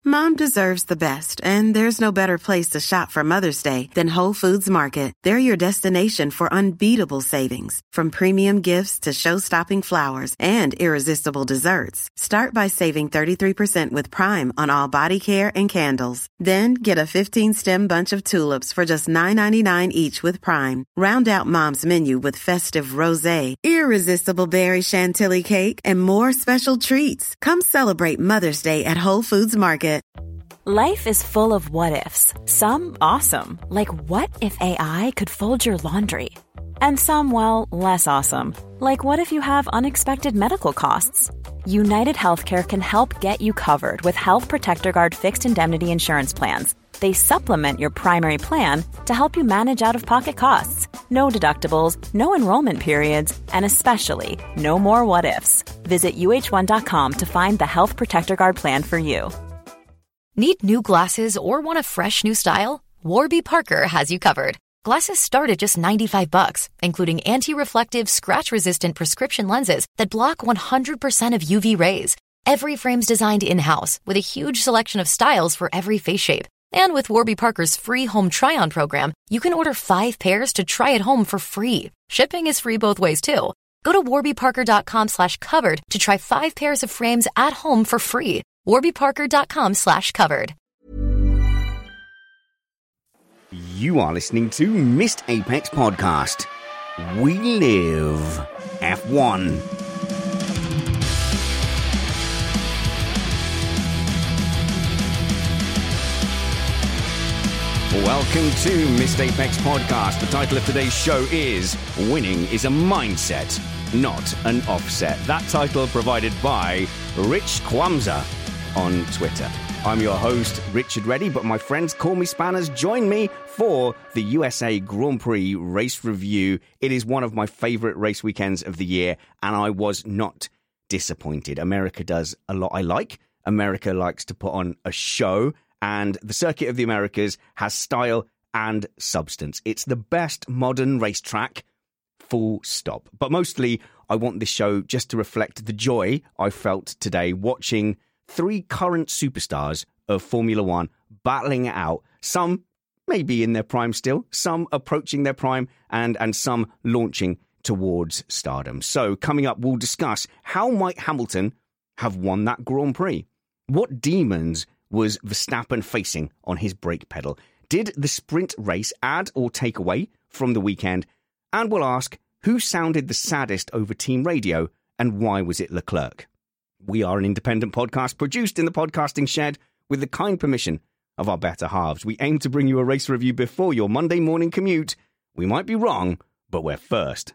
Mom deserves the best, and there's no better place to shop for Mother's Day than Whole Foods Market. They're your destination for unbeatable savings, from premium gifts to show-stopping flowers and irresistible desserts. Start by saving 33% with Prime on all body care and candles. Then get a 15-stem bunch of tulips for just $9.99 each with Prime. Round out Mom's menu with festive rosé, irresistible berry chantilly cake, and more special treats. Come celebrate Mother's Day at Whole Foods Market. Life is full of what-ifs. Some awesome, like what if AI could fold your laundry? And some, well, less awesome, like what if you have unexpected medical costs? United Healthcare can help get you covered with Health Protector Guard fixed indemnity insurance plans. They supplement your primary plan to help you manage out-of-pocket costs. No deductibles, no enrollment periods, and especially no more what-ifs. Visit uh1.com to find the Health Protector Guard plan for you. Need new glasses or want a fresh new style? Warby Parker has you covered. Glasses start at just $95, including anti-reflective, scratch-resistant prescription lenses that block 100% of UV rays. Every frame's designed in-house with a huge selection of styles for every face shape. And with Warby Parker's free home try-on program, you can order 5 pairs to try at home for free. Shipping is free both ways, too. Go to warbyparker.com/covered to try 5 pairs of frames at home for free. warbyparker.com/covered. You are listening to Missed Apex Podcast. We live F1. Welcome to Missed Apex Podcast. The title of today's show is Winning is a Mindset, Not an Offset. That title provided by Rich Kwamza on Twitter. I'm your host, Richard Reddy, but my friends call me Spanners. Join me for the USA Grand Prix race review. It is one of my favourite race weekends of the year, and I was not disappointed. America does a lot I like. America likes to put on a show, and the Circuit of the Americas has style and substance. It's the best modern racetrack, full stop. But mostly, I want this show just to reflect the joy I felt today watching 3 current superstars of Formula One battling it out. Some maybe in their prime still, some approaching their prime, and some launching towards stardom. So coming up, we'll discuss how might Hamilton have won that Grand Prix? What demons was Verstappen facing on his brake pedal? Did the sprint race add or take away from the weekend? And we'll ask, who sounded the saddest over team radio, and why was it Leclerc? We are an independent podcast produced in the podcasting shed with the kind permission of our better halves. We aim to bring you a race review before your Monday morning commute. We might be wrong, but we're first.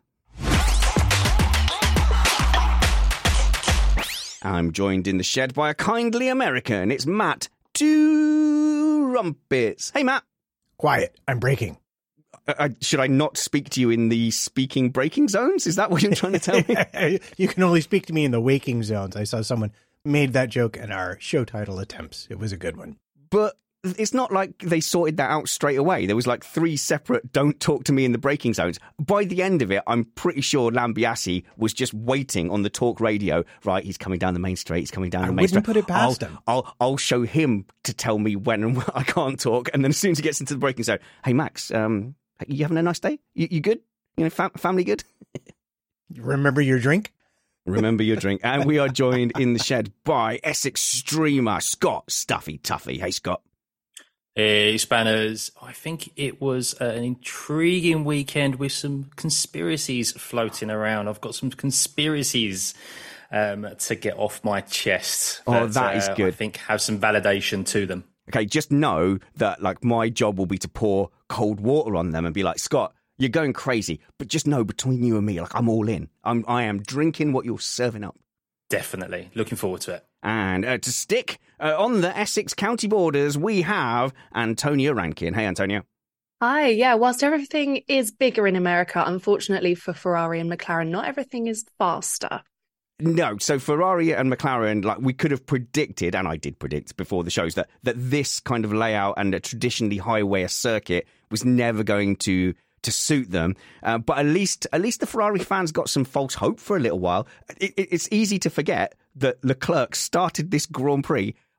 I'm joined in the shed by a kindly American. It's Matt Two Rumpets. Hey, Matt. Quiet. I'm braking. Should I not speak to you in the speaking braking zones? Is that what you're trying to tell me? You can only speak to me in the waking zones. I saw someone made that joke in our show title attempts. It was a good one. But it's not like they sorted that out straight away. There was like 3 separate don't talk to me in the braking zones. By the end of it, I'm pretty sure Lambiase was just waiting on the talk radio. Right, he's coming down the main straight. He's coming down the main straight. I wouldn't put it past him. I'll show him to tell me when and when I can't talk. And then as soon as he gets into the braking zone, hey, Max, you having a nice day? You good? You know, family good? Remember your drink? Remember your drink. And we are joined in the shed by Essex streamer Scott Stuffy Tuffy. Hey, Scott. Hey, Spanners. I think it was an intriguing weekend with some conspiracies floating around. I've got some conspiracies to get off my chest. That is good. I think have some validation to them. Okay, just know that like my job will be to pour cold water on them and be like, Scott, you're going crazy. But just know between you and me, like I'm all in. I am drinking what you're serving up. Definitely. Looking forward to it. And to stick on the Essex County borders, we have Antonia Rankin. Hey, Antonia. Hi. Yeah, whilst everything is bigger in America, unfortunately for Ferrari and McLaren, not everything is faster. No, so Ferrari and McLaren, like we could have predicted, and I did predict before the shows, that this kind of layout and a traditionally highway circuit was never going to suit them. But at least the Ferrari fans got some false hope for a little while. It's easy to forget that Leclerc started this Grand Prix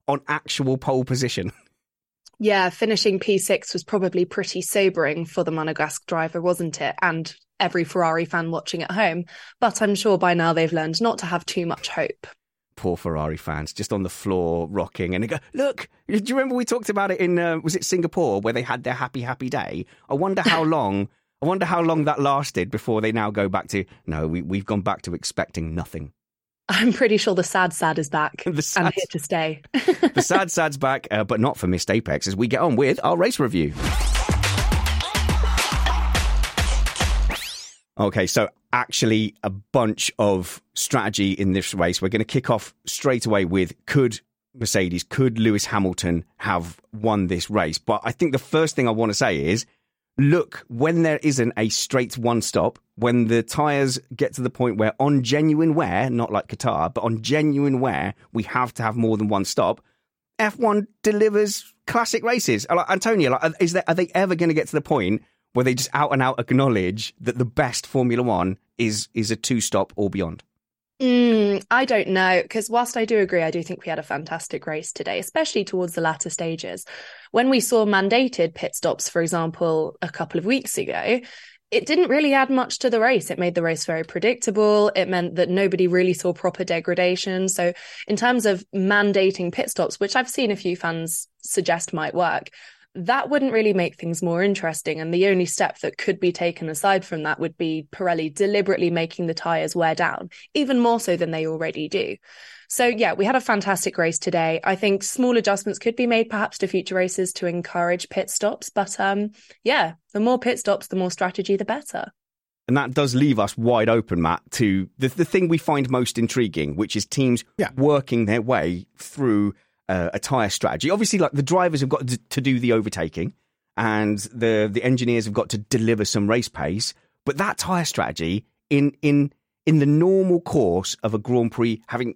on actual pole position. Yeah, finishing P6 was probably pretty sobering for the Monegasque driver, wasn't it? And every Ferrari fan watching at home. But I'm sure by now they've learned not to have too much hope. Poor Ferrari fans, just on the floor rocking. And they go, look, do you remember we talked about it in, was it Singapore, where they had their happy day? I wonder how long that lasted before they now go back to, no, we've gone back to expecting nothing. I'm pretty sure the sad is back and here to stay. The sad's back, but not for Missed Apex, as we get on with our race review. Okay, so actually a bunch of strategy in this race. We're going to kick off straight away with could Lewis Hamilton have won this race? But I think the first thing I want to say is, look, when there isn't a straight one stop, when the tyres get to the point where on genuine wear, not like Qatar, but on genuine wear, we have to have more than one stop, F1 delivers classic races. Antonio, are they ever going to get to the point where they just out and out acknowledge that the best Formula One is a two-stop or beyond? I don't know, because whilst I do agree, I do think we had a fantastic race today, especially towards the latter stages. When we saw mandated pit stops, for example, a couple of weeks ago, it didn't really add much to the race. It made the race very predictable. It meant that nobody really saw proper degradation. So in terms of mandating pit stops, which I've seen a few fans suggest might work, that wouldn't really make things more interesting. And the only step that could be taken aside from that would be Pirelli deliberately making the tyres wear down, even more so than they already do. So yeah, we had a fantastic race today. I think small adjustments could be made perhaps to future races to encourage pit stops. But yeah, the more pit stops, the more strategy, the better. And that does leave us wide open, Matt, to the thing we find most intriguing, which is teams working their way through a tyre strategy. Obviously, like, the drivers have got to do the overtaking and the engineers have got to deliver some race pace. But that tyre strategy in the normal course of a Grand Prix, having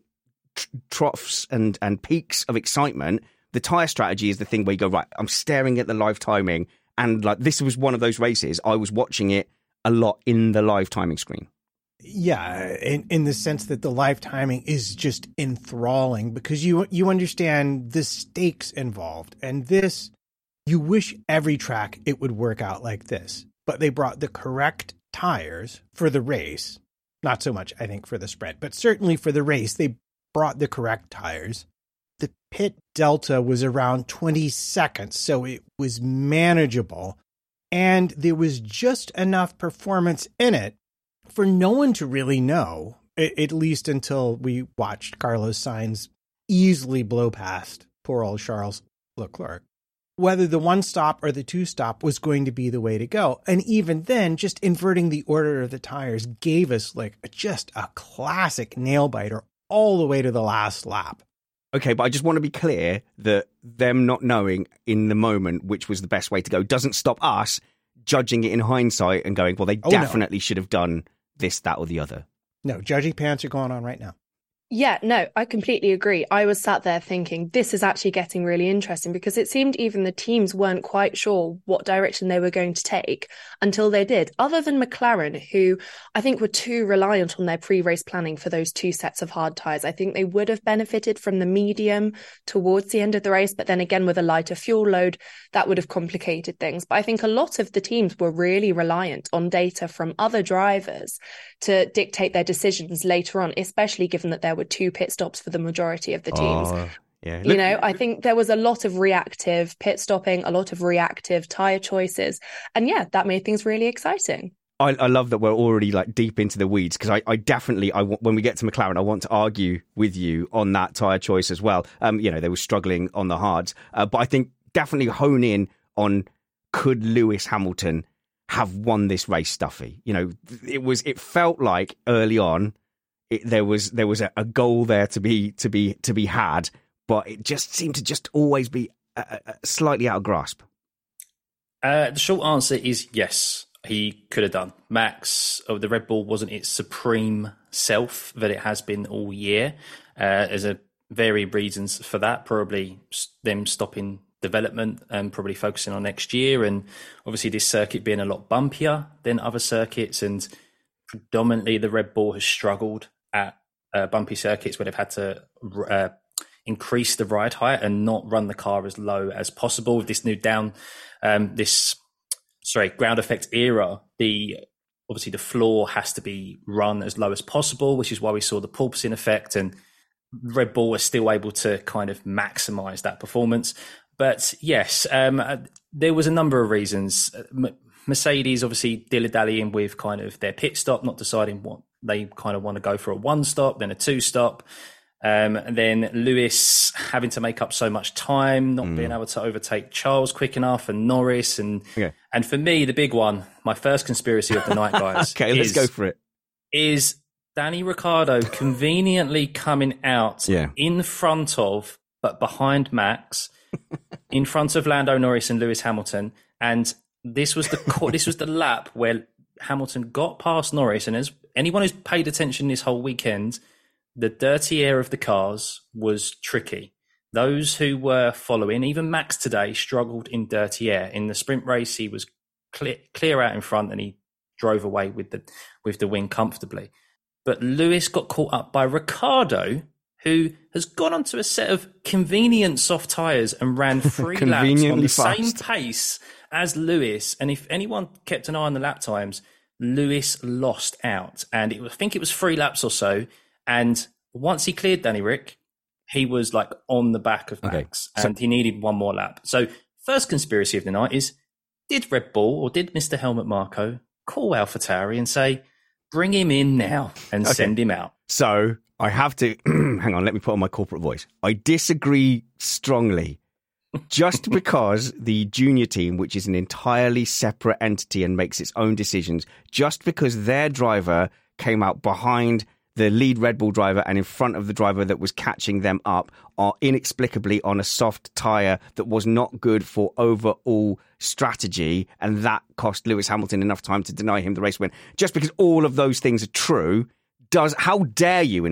troughs and peaks of excitement, the tyre strategy is the thing where you go, right, I'm staring at the live timing. And like, this was one of those races, I was watching it a lot in the live timing screen. Yeah, in the sense that the live timing is just enthralling because you understand the stakes involved. And this, you wish every track it would work out like this. But they brought the correct tires for the race. Not so much, I think, for the sprint, but certainly for the race, they brought the correct tires. The pit delta was around 20 seconds, so it was manageable. And there was just enough performance in it for no one to really know, at least until we watched Carlos Sainz easily blow past poor old Charles Leclerc, whether the one stop or the two stop was going to be the way to go. And even then, just inverting the order of the tires gave us like just a classic nail biter all the way to the last lap. Okay, but I just want to be clear that them not knowing in the moment which was the best way to go doesn't stop us judging it in hindsight and going, well, they definitely should have done this, that, or the other. No, judging pants are going on right now. Yeah, no, I completely agree. I was sat there thinking this is actually getting really interesting because it seemed even the teams weren't quite sure what direction they were going to take until they did, other than McLaren, who I think were too reliant on their pre-race planning for those two sets of hard tyres. I think they would have benefited from the medium towards the end of the race, but then again with a lighter fuel load, that would have complicated things. But I think a lot of the teams were really reliant on data from other drivers to dictate their decisions later on, especially given that there were two pit stops for the majority of the teams. Yeah. I think there was a lot of reactive pit stopping, a lot of reactive tyre choices. And yeah, that made things really exciting. I love that we're already like deep into the weeds because I definitely, when we get to McLaren, I want to argue with you on that tyre choice as well. They were struggling on the hards, but I think definitely hone in on could Lewis Hamilton have won this race, Stuffy? It felt like early on there was a goal there to be had, but it just seemed to just always be slightly out of grasp. The short answer is yes, he could have done. Max of the Red Bull wasn't its supreme self that it has been all year. There's a varied reasons for that. Probably them stopping development and probably focusing on next year, and obviously this circuit being a lot bumpier than other circuits, and predominantly the Red Bull has struggled at bumpy circuits where they've had to increase the ride height and not run the car as low as possible with this new ground effect era. Obviously the floor has to be run as low as possible, which is why we saw the porpoising effect, and Red Bull was still able to kind of maximize that performance. But yes, there was a number of reasons. Mercedes obviously dilly-dallying with kind of their pit stop, not deciding what they kind of want to go for, a 1-stop, then a 2-stop. And then Lewis having to make up so much time, not being able to overtake Charles quick enough, and Norris. And for me, the big one, my first conspiracy of the night, guys. Okay, let's go for it. Is Danny Ricciardo conveniently coming out in front of, but behind Max, in front of Lando Norris and Lewis Hamilton. And this was the lap where Hamilton got past Norris. And as anyone who's paid attention this whole weekend, the dirty air of the cars was tricky. Those who were following, even Max today, struggled in dirty air. In the sprint race, he was clear out in front, and he drove away with the win comfortably. But Lewis got caught up by Ricciardo, who has gone onto a set of convenient soft tyres and ran 3 laps on the same pace as Lewis. And if anyone kept an eye on the lap times, Lewis lost out. And I think it was 3 laps or so. And once he cleared Danny Rick, he was like on the back of Max, and he needed one more lap. So first conspiracy of the night is, did Red Bull or did Mr. Helmut Marko call AlphaTauri and say, bring him in now and send him out? So I have to, hang on, let me put on my corporate voice. I disagree strongly. Just because the junior team, which is an entirely separate entity and makes its own decisions, just because their driver came out behind the lead Red Bull driver and in front of the driver that was catching them up, are inexplicably on a soft tyre that was not good for overall strategy, and that cost Lewis Hamilton enough time to deny him the race win. Just because all of those things are true, how dare you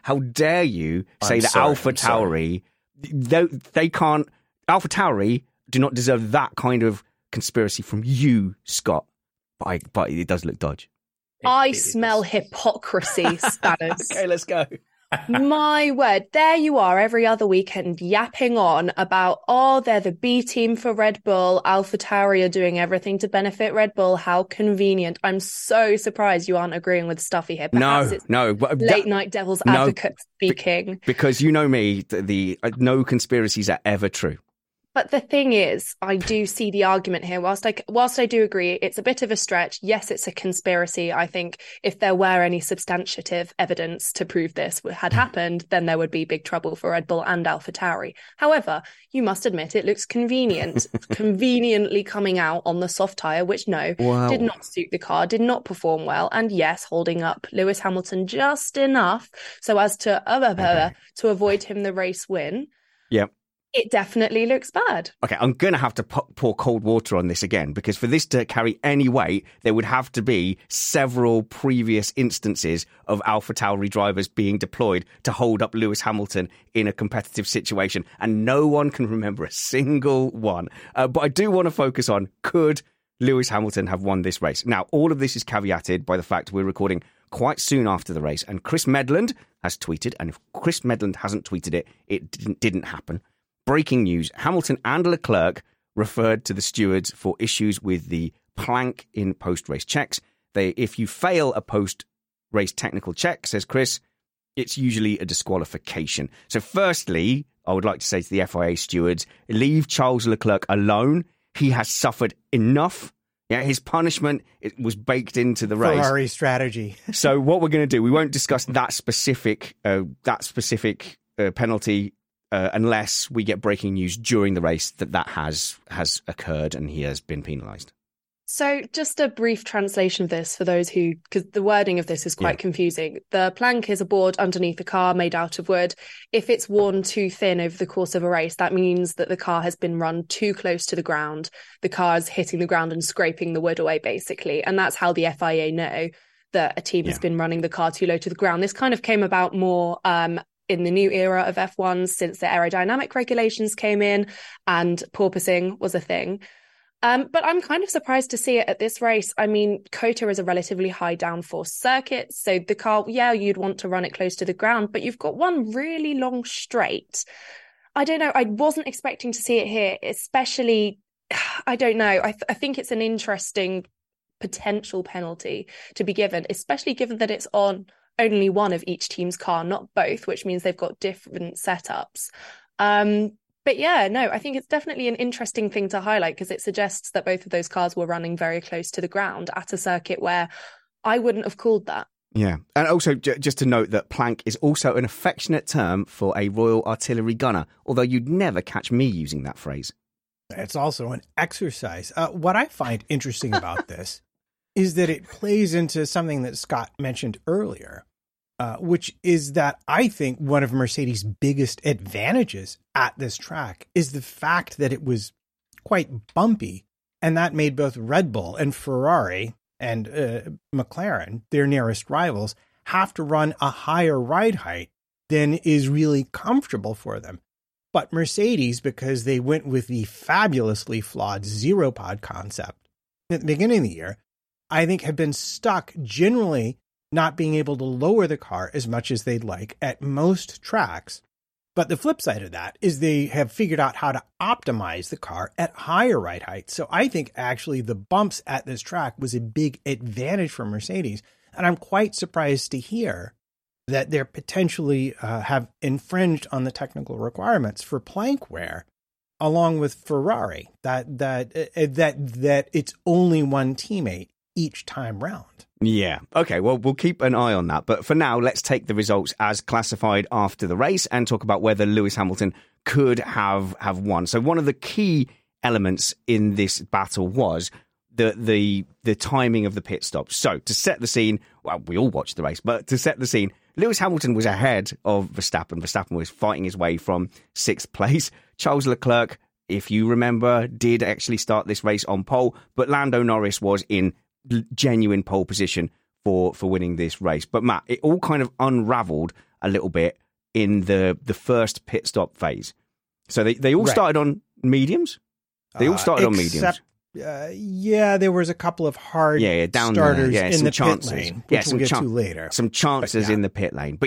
say that AlphaTauri, they can't, AlphaTauri do not deserve that kind of conspiracy from you, Scott, but it does look dodge. I smell hypocrisy, Spanners. Okay, let's go. My word, there you are every other weekend yapping on about, they're the B team for Red Bull. AlphaTauri are doing everything to benefit Red Bull. How convenient. I'm so surprised you aren't agreeing with Stuffy here. Perhaps no. Late night devil's advocate speaking. Because you know me, no conspiracies are ever true. But the thing is, I do see the argument here. Whilst I do agree, it's a bit of a stretch. Yes, it's a conspiracy. I think if there were any substantive evidence to prove this had happened, then there would be big trouble for Red Bull and AlphaTauri. However, you must admit it looks convenient, conveniently coming out on the soft tyre, which did not suit the car, did not perform well. And yes, holding up Lewis Hamilton just enough so as to avoid him the race win. Yep. It definitely looks bad. Okay, I'm going to have to pour cold water on this again, because for this to carry any weight, there would have to be several previous instances of AlphaTauri drivers being deployed to hold up Lewis Hamilton in a competitive situation, and no one can remember a single one. But I do want to focus on, could Lewis Hamilton have won this race? Now, all of this is caveated by the fact we're recording quite soon after the race, and Chris Medland has tweeted, and if Chris Medland hasn't tweeted it, it didn't happen. Breaking news, Hamilton and Leclerc referred to the stewards for issues with the plank in post-race checks. If you fail a post-race technical check, says Chris, it's usually a disqualification. So firstly, I would like to say to the FIA stewards, leave Charles Leclerc alone. He has suffered enough. Yeah, his punishment was baked into the race. Ferrari strategy. So what we're going to do, we won't discuss that specific penalty unless we get breaking news during the race that has occurred and he has been penalised. So just a brief translation of this for those who, because the wording of this is quite confusing. The plank is a board underneath the car made out of wood. If it's worn too thin over the course of a race, that means that the car has been run too close to the ground. The car is hitting the ground and scraping the wood away, basically. And that's how the FIA know that a team has been running the car too low to the ground. This kind of came about more in the new era of F1 since the aerodynamic regulations came in and porpoising was a thing. But I'm kind of surprised to see it at this race. I mean, COTA is a relatively high downforce circuit, so the car, yeah, you'd want to run it close to the ground, but you've got one really long straight. I don't know. I wasn't expecting to see it here, especially, I don't know. I think it's an interesting potential penalty to be given, especially given that it's on only one of each team's car, not both, which means they've got different setups. But yeah, no, I think it's definitely an interesting thing to highlight because it suggests that both of those cars were running very close to the ground at a circuit where I wouldn't have called that. Yeah. And also, just to note that plank is also an affectionate term for a Royal Artillery gunner, although you'd never catch me using that phrase. It's also an exercise. What I find interesting about this is that it plays into something that Scott mentioned earlier, which is that I think one of Mercedes' biggest advantages at this track is the fact that it was quite bumpy, and that made both Red Bull and Ferrari and McLaren, their nearest rivals, have to run a higher ride height than is really comfortable for them. But Mercedes, because they went with the fabulously flawed zero pod concept at the beginning of the year, I think have been stuck generally not being able to lower the car as much as they'd like at most tracks. But the flip side of that is they have figured out how to optimize the car at higher ride height. So I think actually the bumps at this track was a big advantage for Mercedes. And I'm quite surprised to hear that they're potentially have infringed on the technical requirements for plank wear, along with Ferrari, that it's only one teammate each time round. Yeah. Okay. Well, we'll keep an eye on that. But for now, let's take the results as classified after the race and talk about whether Lewis Hamilton could have won. So one of the key elements in this battle was the timing of the pit stops. So to set the scene, well, we all watched the race, but to set the scene, Lewis Hamilton was ahead of Verstappen. Verstappen was fighting his way from sixth place. Charles Leclerc, if you remember, did actually start this race on pole, but Lando Norris was in genuine pole position for winning this race. But Matt, it all kind of unraveled a little bit in the first pit stop phase. So they all started on mediums. They all started on mediums. Yeah, there was a couple of hard down starters there. in the chances. pit lane, which we'll get to later. Some chances in the pit lane. But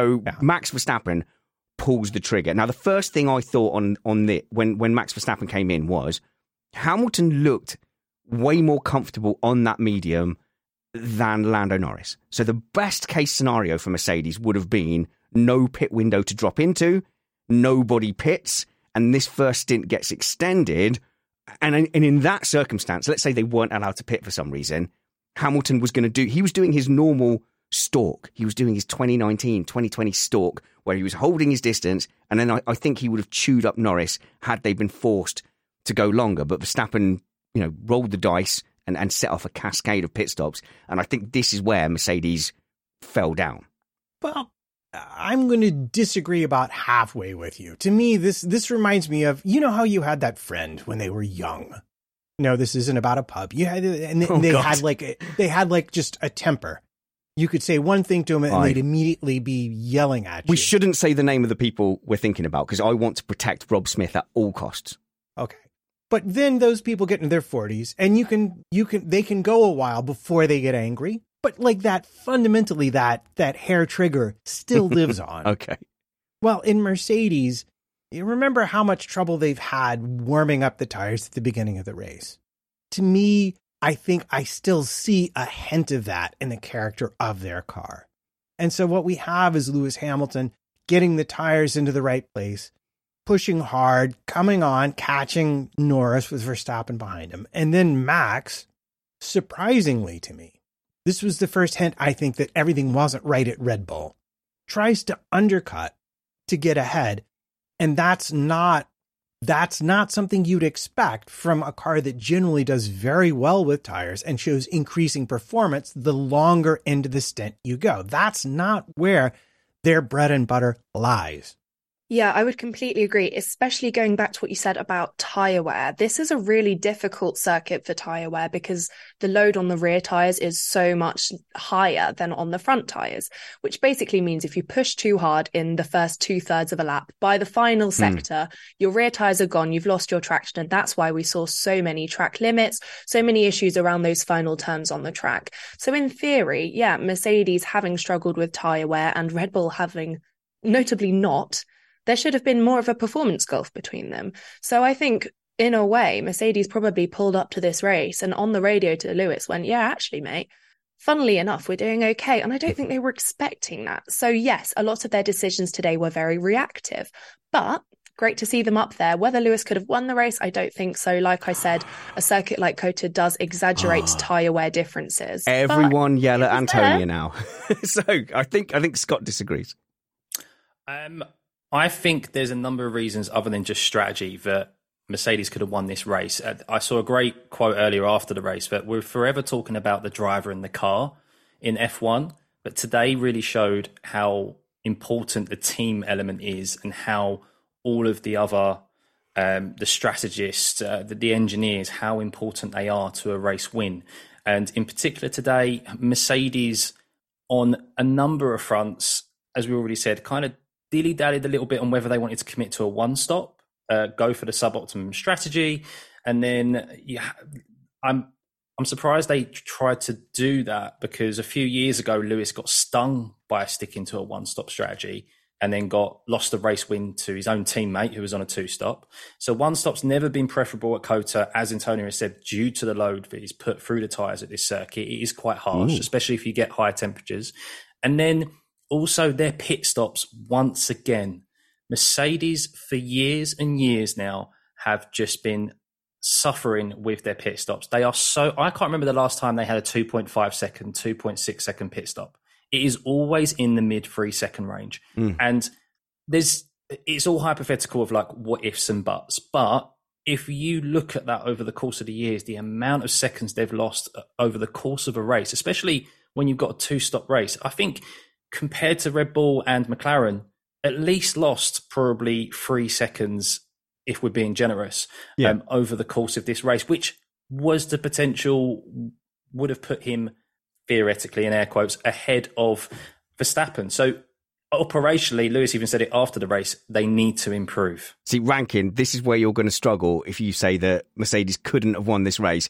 Max Verstappen pulls the trigger. Now, the first thing I thought on the when Max Verstappen came in was Hamilton looked way more comfortable on that medium than Lando Norris. So the best case scenario for Mercedes would have been no pit window to drop into, nobody pits, and this first stint gets extended. And in that circumstance, let's say they weren't allowed to pit for some reason, Hamilton was he was doing his normal stalk. He was doing his 2019, 2020 stalk where he was holding his distance. And then I think he would have chewed up Norris had they been forced to go longer. But Verstappen, rolled the dice and set off a cascade of pit stops. And I think this is where Mercedes fell down. Well, I'm going to disagree about halfway with you. To me, this reminds me of, how you had that friend when they were young. No, this isn't about a pub. You had, and they had just a temper. You could say one thing to them and they'd immediately be yelling at you. We shouldn't say the name of the people we're thinking about because I want to protect Rob Smith at all costs. Okay. But then those people get into their 40s and they can go a while before they get angry. But fundamentally, that hair trigger still lives on. Okay. Well, in Mercedes, you remember how much trouble they've had warming up the tires at the beginning of the race. To me, I think I still see a hint of that in the character of their car. And so what we have is Lewis Hamilton getting the tires into the right place, pushing hard, coming on, catching Norris with Verstappen behind him. And then Max, surprisingly to me, this was the first hint, I think, that everything wasn't right at Red Bull, tries to undercut to get ahead. And that's not something you'd expect from a car that generally does very well with tires and shows increasing performance the longer into the stint you go. That's not where their bread and butter lies. Yeah, I would completely agree, especially going back to what you said about tyre wear. This is a really difficult circuit for tyre wear because the load on the rear tyres is so much higher than on the front tyres, which basically means if you push too hard in the first 2/3 of a lap, by the final sector, your rear tyres are gone, you've lost your traction. And that's why we saw so many track limits, so many issues around those final turns on the track. So in theory, yeah, Mercedes having struggled with tyre wear and Red Bull having notably not, there should have been more of a performance gulf between them. So I think, in a way, Mercedes probably pulled up to this race and on the radio to Lewis went, yeah, actually, mate, funnily enough, we're doing okay. And I don't think they were expecting that. So yes, a lot of their decisions today were very reactive, but great to see them up there. Whether Lewis could have won the race, I don't think so. Like I said, a circuit like COTA does exaggerate tyre wear differences. Everyone yell at Antonia now. So I think Scott disagrees. I think there's a number of reasons other than just strategy that Mercedes could have won this race. I saw a great quote earlier after the race that we're forever talking about the driver and the car in F1, but today really showed how important the team element is and how all of the other, the strategists, the engineers, how important they are to a race win. And in particular today, Mercedes on a number of fronts, as we already said, kind of dilly-dallied a little bit on whether they wanted to commit to a one-stop, go for the suboptimum strategy. And then I'm surprised they tried to do that because a few years ago, Lewis got stung by sticking to a one-stop strategy and then lost the race win to his own teammate who was on a two-stop. So one-stop's never been preferable at COTA, as Antonio has said, due to the load that is put through the tyres at this circuit. It is quite harsh, especially if you get high temperatures. And then also, their pit stops, once again, Mercedes for years and years now have just been suffering with their pit stops. They are I can't remember the last time they had a 2.5 second, 2.6 second pit stop. It is always in the mid 3 second range. And it's all hypothetical of like what ifs and buts. But if you look at that over the course of the years, the amount of seconds they've lost over the course of a race, especially when you've got a two-stop race, I think compared to Red Bull and McLaren, at least lost probably 3 seconds, if we're being generous, over the course of this race, which was the potential, would have put him theoretically, in air quotes, ahead of Verstappen. So operationally, Lewis even said it after the race, they need to improve. See, Rankin, this is where you're going to struggle if you say that Mercedes couldn't have won this race.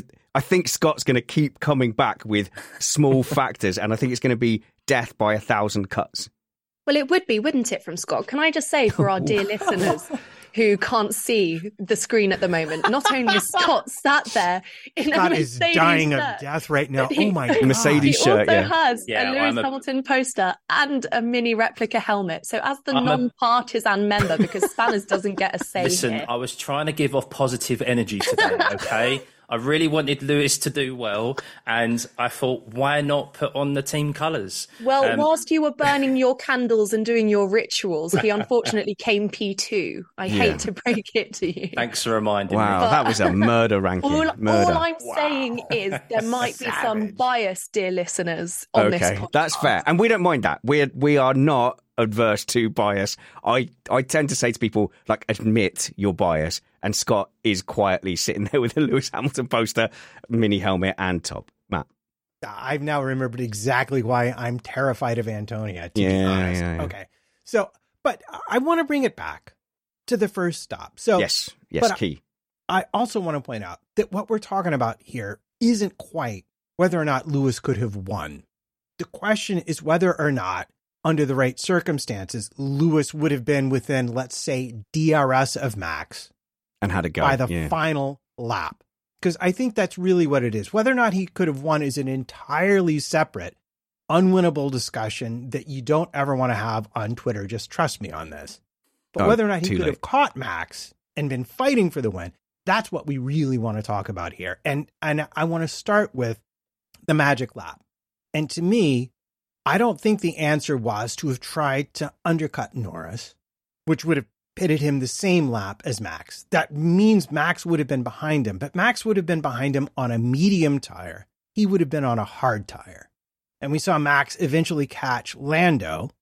I think Scott's going to keep coming back with small factors, and I think it's going to be death by 1,000 cuts. Well, it would be, wouldn't it, from Scott? Can I just say for our dear listeners who can't see the screen at the moment, not only is Scott sat there in Scott a Mercedes is dying shirt, of death right now. Oh my God. Mercedes he shirt, also has Yeah, a Lewis Hamilton poster and a mini replica helmet. So as the non-partisan member, because Spanners doesn't get a say Listen, here. I was trying to give off positive energy today, okay? I really wanted Lewis to do well, and I thought, why not put on the team colours? Well, whilst you were burning your candles and doing your rituals, he unfortunately came P2. I hate to break it to you. Thanks for reminding me. Wow, that was a murder ranking. All Murder. I'm saying is there might be some bias, dear listeners, on this podcast. That's fair. And we don't mind that. We are not adverse to bias. I tend to say to people, like, admit your bias. And Scott is quietly sitting there with a Lewis Hamilton poster, mini helmet and top. Matt? I've now remembered exactly why I'm terrified of Antonia, to be honest. Yeah. Okay. So, but I want to bring it back to the first stop. So Yes, key. I also want to point out that what we're talking about here isn't quite whether or not Lewis could have won. The question is whether or not, under the right circumstances, Lewis would have been within, let's say, DRS of Max. And had to go by the final lap. Because I think that's really what it is. Whether or not he could have won is an entirely separate, unwinnable discussion that you don't ever want to have on Twitter. Just trust me on this. But whether or not he could have caught Max and been fighting for the win, that's what we really want to talk about here. And I want to start with the magic lap. And to me, I don't think the answer was to have tried to undercut Norris, which would have pitted him the same lap as Max. That means Max would have been behind him, but Max would have been behind him on a medium tire. He would have been on a hard tire. And we saw Max eventually catch Lando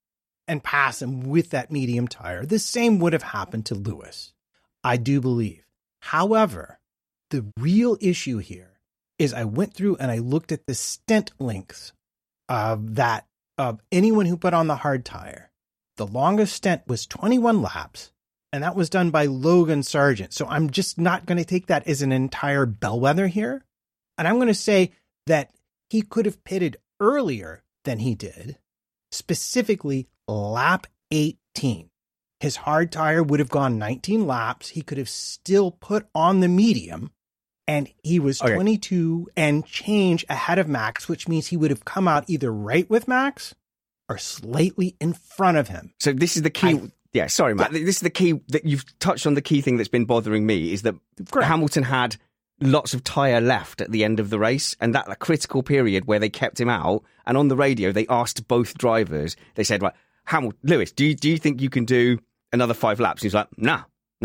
and pass him with that medium tire. The same would have happened to Lewis, I do believe. However, the real issue here is I went through and I looked at the stint lengths of anyone who put on the hard tire. The longest stint was 21 laps, and that was done by Logan Sargent. So I'm just not going to take that as an entire bellwether here. And I'm going to say that he could have pitted earlier than he did, specifically lap 18. His hard tire would have gone 19 laps. He could have still put on the medium, and he was 22 and change ahead of Max, which means he would have come out either right with Max or slightly in front of him. So this is the key. Sorry, Matt. Yeah. This is the key that you've touched on. The key thing that's been bothering me is that Hamilton had lots of tyre left at the end of the race, and that critical period where they kept him out. And on the radio, they asked both drivers. They said, "Right, Lewis, do you think you can do another 5 laps?" And he's like, "No,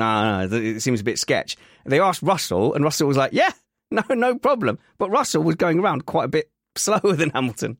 it seems a bit sketch." And they asked Russell, and Russell was like, "Yeah, no problem." But Russell was going around quite a bit slower than Hamilton.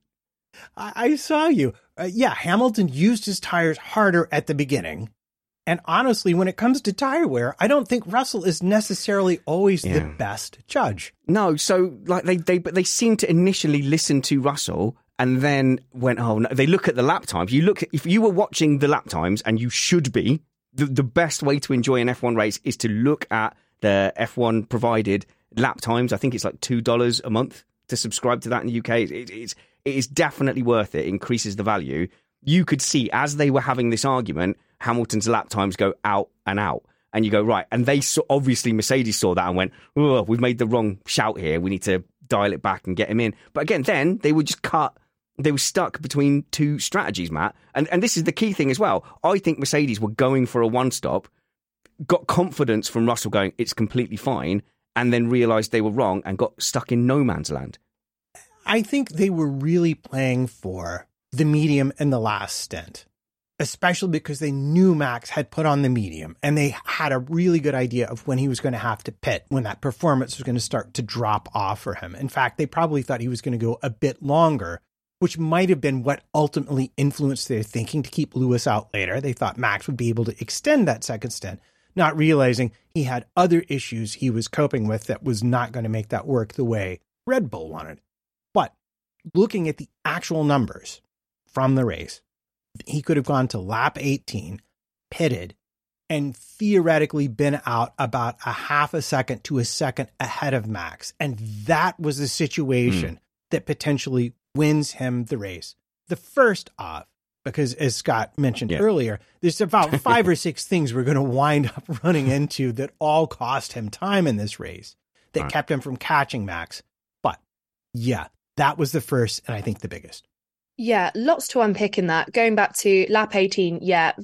I saw you. Hamilton used his tires harder at the beginning. And honestly, when it comes to tire wear, I don't think Russell is necessarily always the best judge. No, so they seem to initially listen to Russell and then went, oh no. They look at the lap times. If you were watching the lap times, and you should be, the best way to enjoy an F1 race is to look at the F1 provided lap times. I think it's like $2 a month to subscribe to that in the UK. It is definitely worth it. It increases the value. You could see as they were having this argument, Hamilton's lap times go out and out. And you go, right. And obviously Mercedes saw that and went, oh, we've made the wrong shout here. We need to dial it back and get him in. But again, then they would just they were stuck between two strategies, Matt. And this is the key thing as well. I think Mercedes were going for a one-stop, got confidence from Russell going, it's completely fine, and then realised they were wrong and got stuck in no man's land. I think they were really playing for the medium in the last stint, especially because they knew Max had put on the medium and they had a really good idea of when he was going to have to pit, when that performance was going to start to drop off for him. In fact, they probably thought he was going to go a bit longer, which might have been what ultimately influenced their thinking to keep Lewis out later. They thought Max would be able to extend that second stint, not realizing he had other issues he was coping with that was not going to make that work the way Red Bull wanted. But looking at the actual numbers from the race, he could have gone to lap 18, pitted, and theoretically been out about a half a second to a second ahead of Max. And that was the situation that potentially wins him the race. The first off, because as Scott mentioned earlier, there's about 5 or 6 things we're going to wind up running into that all cost him time in this race that kept him from catching Max. But that was the first and I think the biggest. Yeah, lots to unpick in that. Going back to lap 18,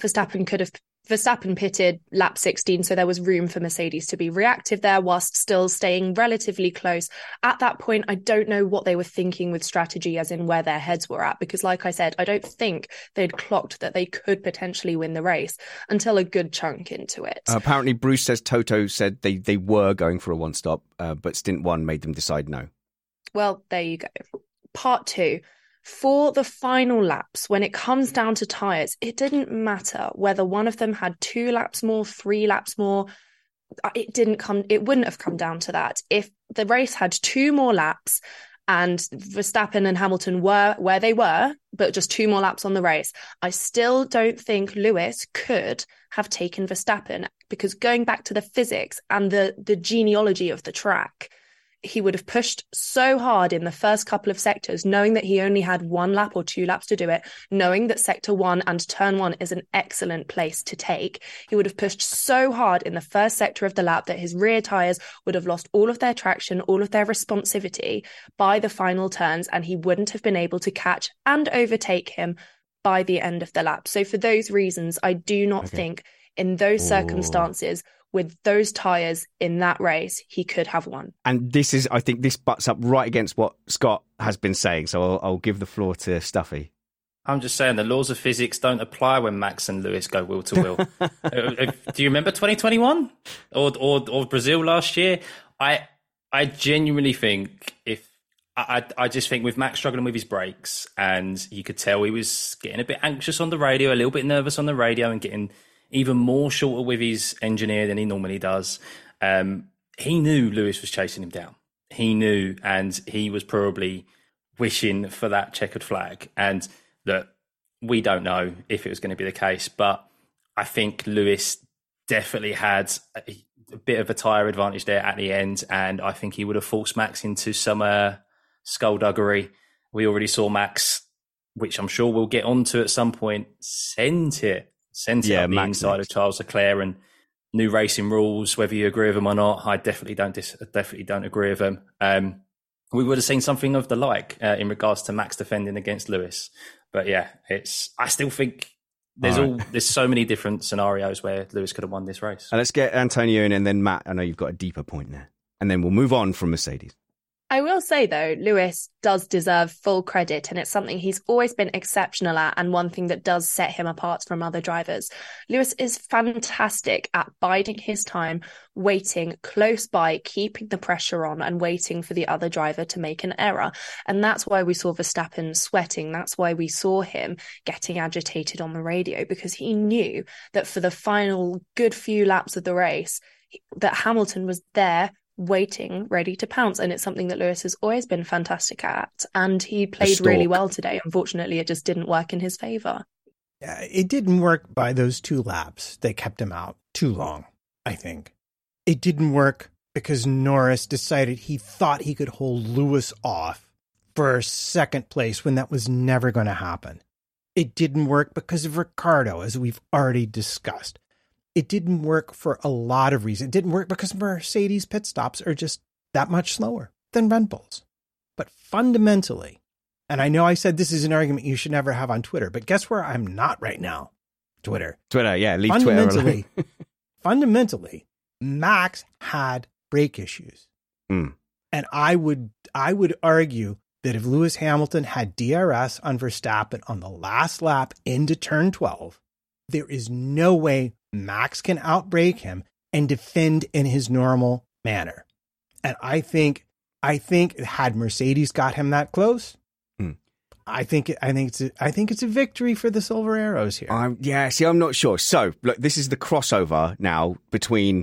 Verstappen pitted lap 16, so there was room for Mercedes to be reactive there whilst still staying relatively close. At that point, I don't know what they were thinking with strategy, as in where their heads were at, because like I said, I don't think they'd clocked that they could potentially win the race until a good chunk into it. Apparently, Bruce says Toto said they were going for a one-stop, but stint 1 made them decide no. Well, there you go. Part 2. For the final laps, when it comes down to tyres, it didn't matter whether one of them had 2 laps more, 3 laps more. It wouldn't have come down to that. If the race had 2 more laps and Verstappen and Hamilton were where they were, but just 2 more laps on the race, I still don't think Lewis could have taken Verstappen, because going back to the physics and the genealogy of the track, he would have pushed so hard in the first couple of sectors, knowing that he only had 1 lap or 2 laps to do it, knowing that sector 1 and turn 1 is an excellent place to take. He would have pushed so hard in the first sector of the lap that his rear tyres would have lost all of their traction, all of their responsivity by the final turns, and he wouldn't have been able to catch and overtake him by the end of the lap. So for those reasons, I do not think in those circumstances, with those tyres in that race, he could have won. And I think this butts up right against what Scott has been saying. So I'll give the floor to Stuffy. I'm just saying the laws of physics don't apply when Max and Lewis go wheel to wheel. Do you remember 2021 or Brazil last year? I genuinely think I just think with Max struggling with his brakes, and you could tell he was getting a bit anxious on the radio, a little bit nervous on the radio, and getting even more shorter with his engineer than he normally does. He knew Lewis was chasing him down. He knew, and he was probably wishing for that checkered flag. And that we don't know if it was going to be the case, but I think Lewis definitely had a bit of a tyre advantage there at the end, and I think he would have forced Max into some skullduggery. We already saw Max, which I'm sure we'll get onto at some point, sent it up the inside of Charles Leclerc. And new racing rules, whether you agree with them or not, I definitely don't agree with them. We would have seen something of the like in regards to Max defending against Lewis. But yeah, I still think there's so many different scenarios where Lewis could have won this race. Let's get Antonio in, and then Matt. I know you've got a deeper point there. And then we'll move on from Mercedes. I will say, though, Lewis does deserve full credit, and it's something he's always been exceptional at, and one thing that does set him apart from other drivers. Lewis is fantastic at biding his time, waiting close by, keeping the pressure on, and waiting for the other driver to make an error. And that's why we saw Verstappen sweating. That's why we saw him getting agitated on the radio, because he knew that for the final good few laps of the race, that Hamilton was there, waiting, ready to pounce. And it's something that Lewis has always been fantastic at. And he played really well today. Unfortunately, it just didn't work in his favour. Yeah, it didn't work by those 2 laps. They kept him out too long, I think. It didn't work because Norris decided he thought he could hold Lewis off for second place when that was never going to happen. It didn't work because of Ricciardo, as we've already discussed. It didn't work for a lot of reasons. It didn't work because Mercedes pit stops are just that much slower than Red Bulls. But fundamentally, and I know I said this is an argument you should never have on Twitter, but guess where I'm not right now? Twitter, yeah, leave Twitter alone. Fundamentally, Max had brake issues. And I would argue that if Lewis Hamilton had DRS on Verstappen on the last lap into turn 12, there is no way Max can outbrake him and defend in his normal manner. And I think had Mercedes got him that close, I think it's a victory for the Silver Arrows here. I'm not sure. So look, this is the crossover now between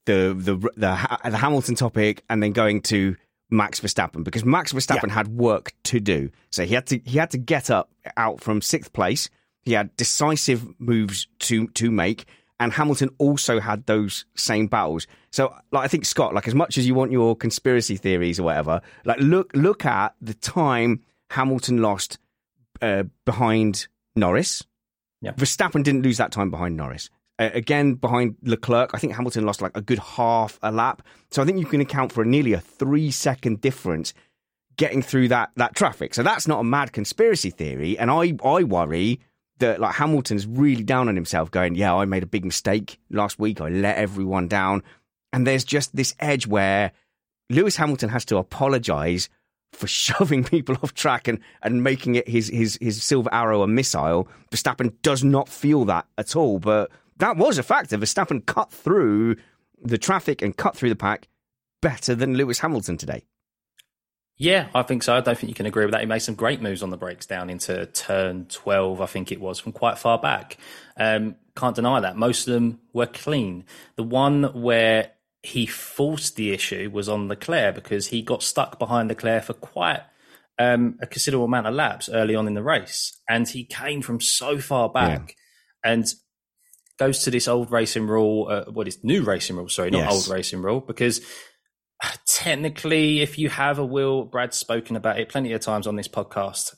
the Hamilton topic and then going to Max Verstappen, because Max Verstappen had work to do. So he had to get out from 6th place. He had decisive moves to make. And Hamilton also had those same battles. So, I think, Scott, as much as you want your conspiracy theories or whatever, look at the time Hamilton lost behind Norris. Yeah. Verstappen didn't lose that time behind Norris. Again, behind Leclerc, I think Hamilton lost a good half a lap. So I think you can account for nearly a 3-second difference getting through that traffic. So that's not a mad conspiracy theory. And I worry that Hamilton's really down on himself, going, I made a big mistake last week. I let everyone down. And there's just this edge where Lewis Hamilton has to apologise for shoving people off track and making it his Silver Arrow a missile. Verstappen does not feel that at all. But that was a factor. Verstappen cut through the traffic and cut through the pack better than Lewis Hamilton today. Yeah, I think so. I don't think you can agree with that. He made some great moves on the brakes down into turn 12, I think it was, from quite far back. Can't deny that. Most of them were clean. The one where he forced the issue was on Leclerc, because he got stuck behind Leclerc for quite a considerable amount of laps early on in the race. And he came from so far back and goes to this old racing rule, new racing rule, sorry, not old racing rule, because technically, if you have a wheel, Brad's spoken about it plenty of times on this podcast,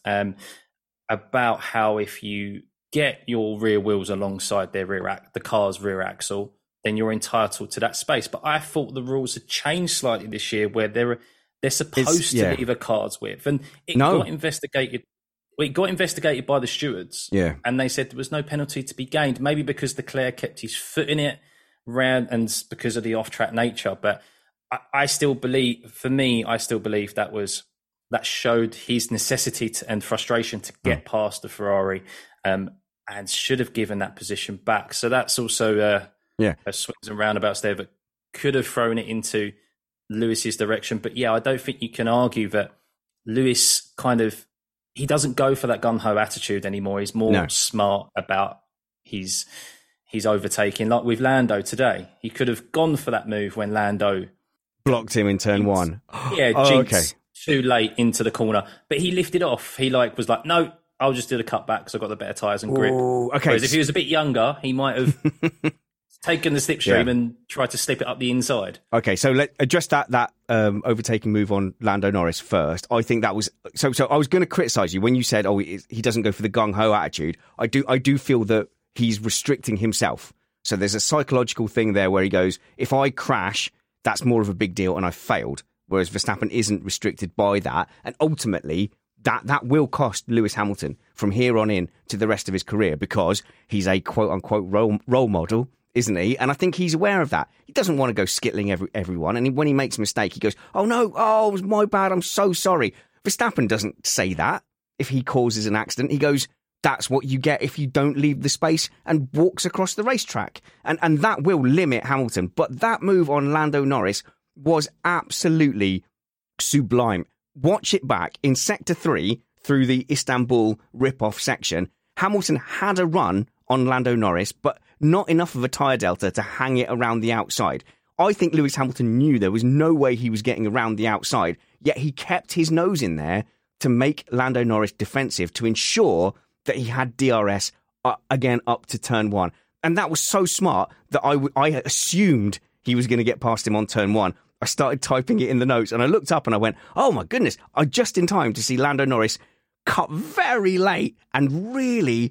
about how if you get your rear wheels alongside the car's rear axle, then you're entitled to that space. But I thought the rules had changed slightly this year, where they're supposed to be the car's width, and it got investigated. Well, it got investigated by the stewards, and they said there was no penalty to be gained. Maybe because Leclerc kept his foot in it round, and because of the off-track nature, but I still believe that showed his necessity and frustration to get past the Ferrari, and should have given that position back. So that's also a swings and roundabouts there that could have thrown it into Lewis's direction. But I don't think you can argue that Lewis he doesn't go for that gung-ho attitude anymore. He's more smart about his overtaking. Like with Lando today, he could have gone for that move when Lando blocked him in turn one. Yeah, jinxed too late into the corner. But he lifted off. He was like, no, I'll just do the cutback because I've got the better tyres and grip. Ooh, okay. Whereas if he was a bit younger, he might have taken the slipstream and tried to slip it up the inside. Okay, so let's address that overtaking move on Lando Norris first. I think that was... So I was going to criticise you when you said, he doesn't go for the gung-ho attitude. I do feel that he's restricting himself. So there's a psychological thing there where he goes, if I crash, that's more of a big deal and I failed. Whereas Verstappen isn't restricted by that. And ultimately, that will cost Lewis Hamilton from here on in to the rest of his career because he's a quote-unquote role model, isn't he? And I think he's aware of that. He doesn't want to go skittling everyone. And when he makes a mistake, he goes, oh, no, it was my bad, I'm so sorry. Verstappen doesn't say that if he causes an accident. He goes, that's what you get if you don't leave the space, and walks across the racetrack. And that will limit Hamilton. But that move on Lando Norris was absolutely sublime. Watch it back in Sector 3 through the Istanbul rip-off section. Hamilton had a run on Lando Norris, but not enough of a tyre delta to hang it around the outside. I think Lewis Hamilton knew there was no way he was getting around the outside, yet he kept his nose in there to make Lando Norris defensive, to ensure that he had DRS again up to turn 1. And that was so smart that I assumed he was going to get past him on turn 1. I started typing it in the notes and I looked up and I went, oh my goodness, I just in time to see Lando Norris cut very late and really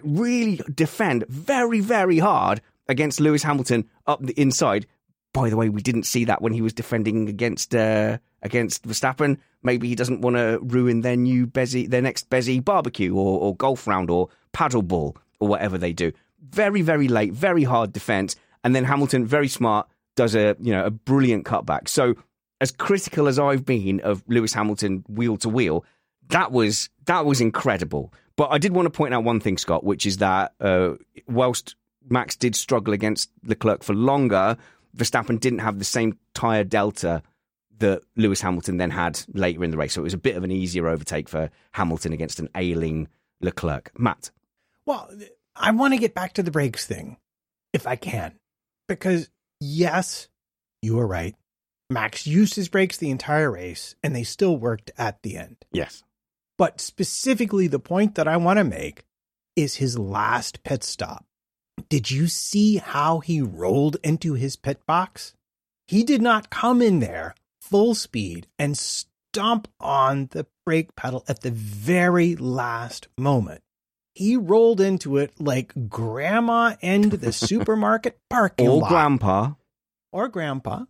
defend very, very hard against Lewis Hamilton up the inside. By the way, we didn't see that when he was defending against Verstappen. Maybe he doesn't want to ruin their next Bezzy barbecue or golf round or paddleball or whatever they do. Very, very late, very hard defence. And then Hamilton, very smart, does a brilliant cutback. So as critical as I've been of Lewis Hamilton wheel to wheel, that was incredible. But I did want to point out one thing, Scott, which is that whilst Max did struggle against Leclerc for longer, Verstappen didn't have the same tyre delta that Lewis Hamilton then had later in the race. So it was a bit of an easier overtake for Hamilton against an ailing Leclerc. Matt? Well, I want to get back to the brakes thing, if I can. Because, yes, you are right. Max used his brakes the entire race, and they still worked at the end. Yes. But specifically, the point that I want to make is his last pit stop. Did you see how he rolled into his pit box? He did not come in there full speed and stomp on the brake pedal at the very last moment. He rolled into it like grandma into the supermarket parking lot. Or grandpa,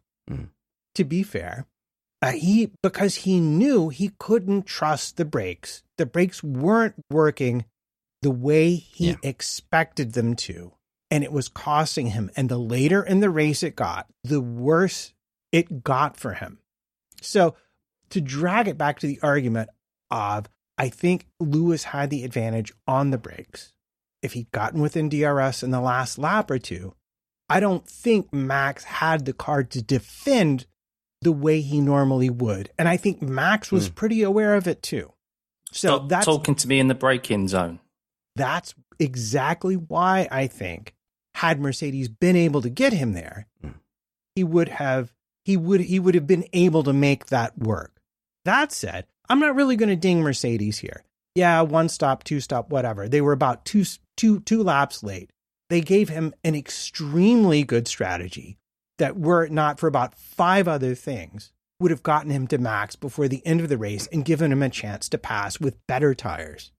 to be fair. Because he knew he couldn't trust the brakes. The brakes weren't working the way he expected them to. And it was costing him. And the later in the race it got, the worse it got for him. So to drag it back to the argument of, I think Lewis had the advantage on the brakes. If he'd gotten within DRS in the last lap or two, I don't think Max had the car to defend the way he normally would. And I think Max was pretty aware of it too. So Stop talking to me in the braking zone. That's exactly why I think had Mercedes been able to get him there, he would have been able to make that work. That said, I'm not really going to ding Mercedes here. Yeah, 1 stop, 2 stop, whatever. They were about two laps late. They gave him an extremely good strategy that, were it not for about 5 other things, would have gotten him to Max before the end of the race and given him a chance to pass with better tires.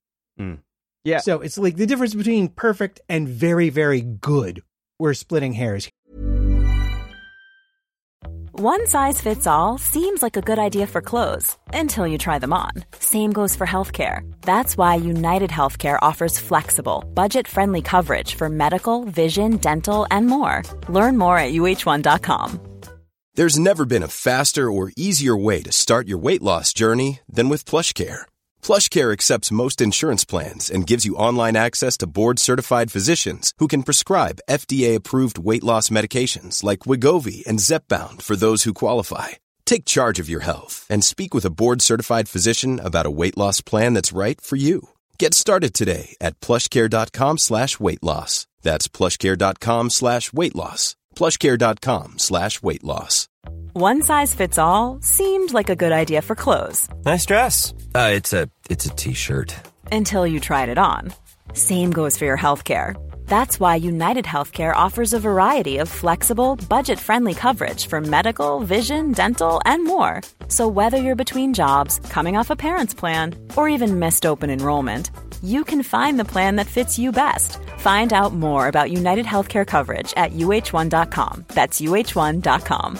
Yeah. So it's like the difference between perfect and very, very good. We're splitting hairs. One size fits all seems like a good idea for clothes until you try them on. Same goes for healthcare. That's why United Healthcare offers flexible, budget-friendly coverage for medical, vision, dental, and more. Learn more at UH1.com. There's never been a faster or easier way to start your weight loss journey than with PlushCare. PlushCare accepts most insurance plans and gives you online access to board-certified physicians who can prescribe FDA-approved weight loss medications like Wegovy and Zepbound for those who qualify. Take charge of your health and speak with a board-certified physician about a weight loss plan that's right for you. Get started today at plushcare.com/weight-loss. That's plushcare.com/weight-loss. plushcare.com/weight-loss. One size fits all seemed like a good idea for clothes. Nice dress. It's a t-shirt. Until you tried it on. Same goes for your healthcare. That's why United Healthcare offers a variety of flexible, budget-friendly coverage for medical, vision, dental, and more. So whether you're between jobs, coming off a parent's plan, or even missed open enrollment, you can find the plan that fits you best. Find out more about United Healthcare coverage at uh1.com. That's uh1.com.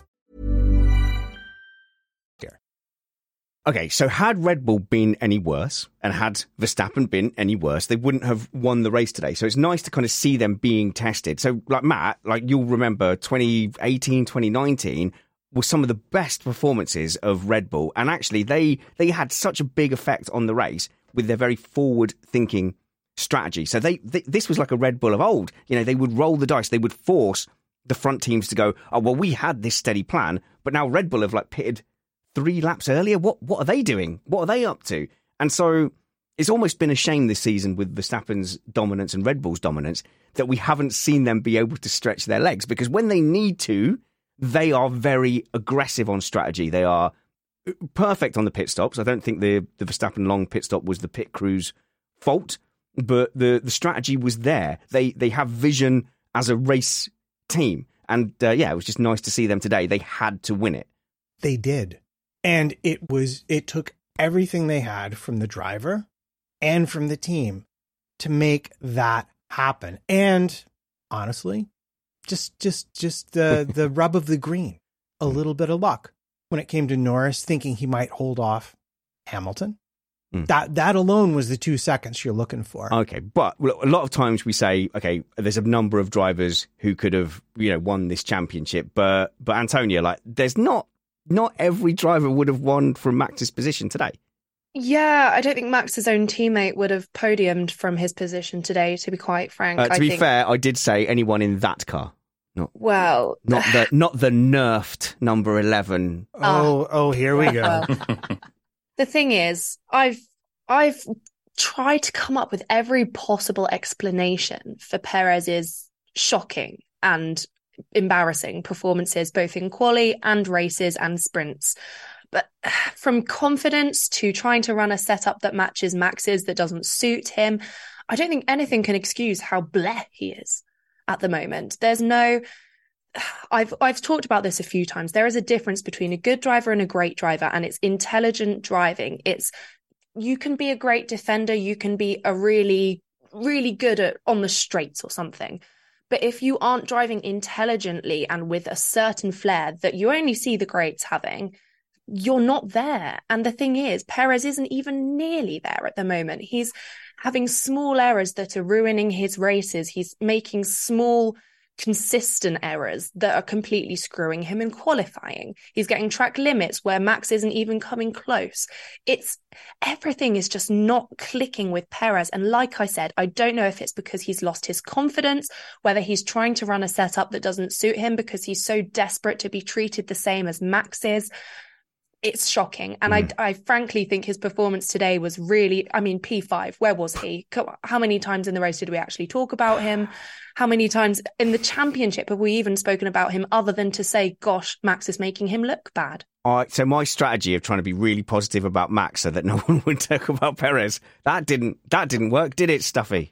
Okay, so had Red Bull been any worse and had Verstappen been any worse, they wouldn't have won the race today. So it's nice to kind of see them being tested. So like Matt, like you'll remember 2018, 2019 was some of the best performances of Red Bull. And actually they had such a big effect on the race with their very forward-thinking strategy. So this was like a Red Bull of old. You know, they would roll the dice. They would force the front teams to go, oh, well, we had this steady plan, but now Red Bull have like pitted 3 laps earlier. What are they doing? What are they up to? And so it's almost been a shame this season with Verstappen's dominance and Red Bull's dominance that we haven't seen them be able to stretch their legs, because when they need to, they are very aggressive on strategy. They are perfect on the pit stops. I don't think the Verstappen long pit stop was the pit crew's fault, but the strategy was there. They have vision as a race team. And it was just nice to see them today. They had to win it. They did. And it took everything they had from the driver and from the team to make that happen. And honestly, just the rub of the green, a little bit of luck when it came to Norris thinking he might hold off Hamilton. That alone was the 2 seconds you're looking for. Okay, but a lot of times we say, okay, there's a number of drivers who could have, won this championship, but Antonio, like, there's not every driver would have won from Max's position today. Yeah, I don't think Max's own teammate would have podiumed from his position today, to be quite frank. To be fair, I did say anyone in that car. Not the nerfed number 11. Oh, here we go. Well, the thing is, I've tried to come up with every possible explanation for Perez's shocking and embarrassing performances, both in quali and races and sprints. But from confidence to trying to run a setup that matches Max's that doesn't suit him, I don't think anything can excuse how bleh he is at the moment. There's no... I've talked about this a few times. There is a difference between a good driver and a great driver, and it's intelligent driving. You can be a great defender, you can be a really, really good at on the straights or something. But if you aren't driving intelligently and with a certain flair that you only see the greats having, you're not there. And the thing is, Perez isn't even nearly there at the moment. He's having small errors that are ruining his races. He's making small, consistent errors that are completely screwing him in qualifying. He's getting track limits where Max isn't even coming close. Everything is just not clicking with Perez. And like I said, I don't know if it's because he's lost his confidence, whether he's trying to run a setup that doesn't suit him because he's so desperate to be treated the same as Max is. It's shocking. And I frankly think his performance today was really, P5, where was he? How many times in the race did we actually talk about him? How many times in the championship have we even spoken about him other than to say, gosh, Max is making him look bad? All right, so my strategy of trying to be really positive about Max so that no one would talk about Perez, that didn't work, did it, Stuffy?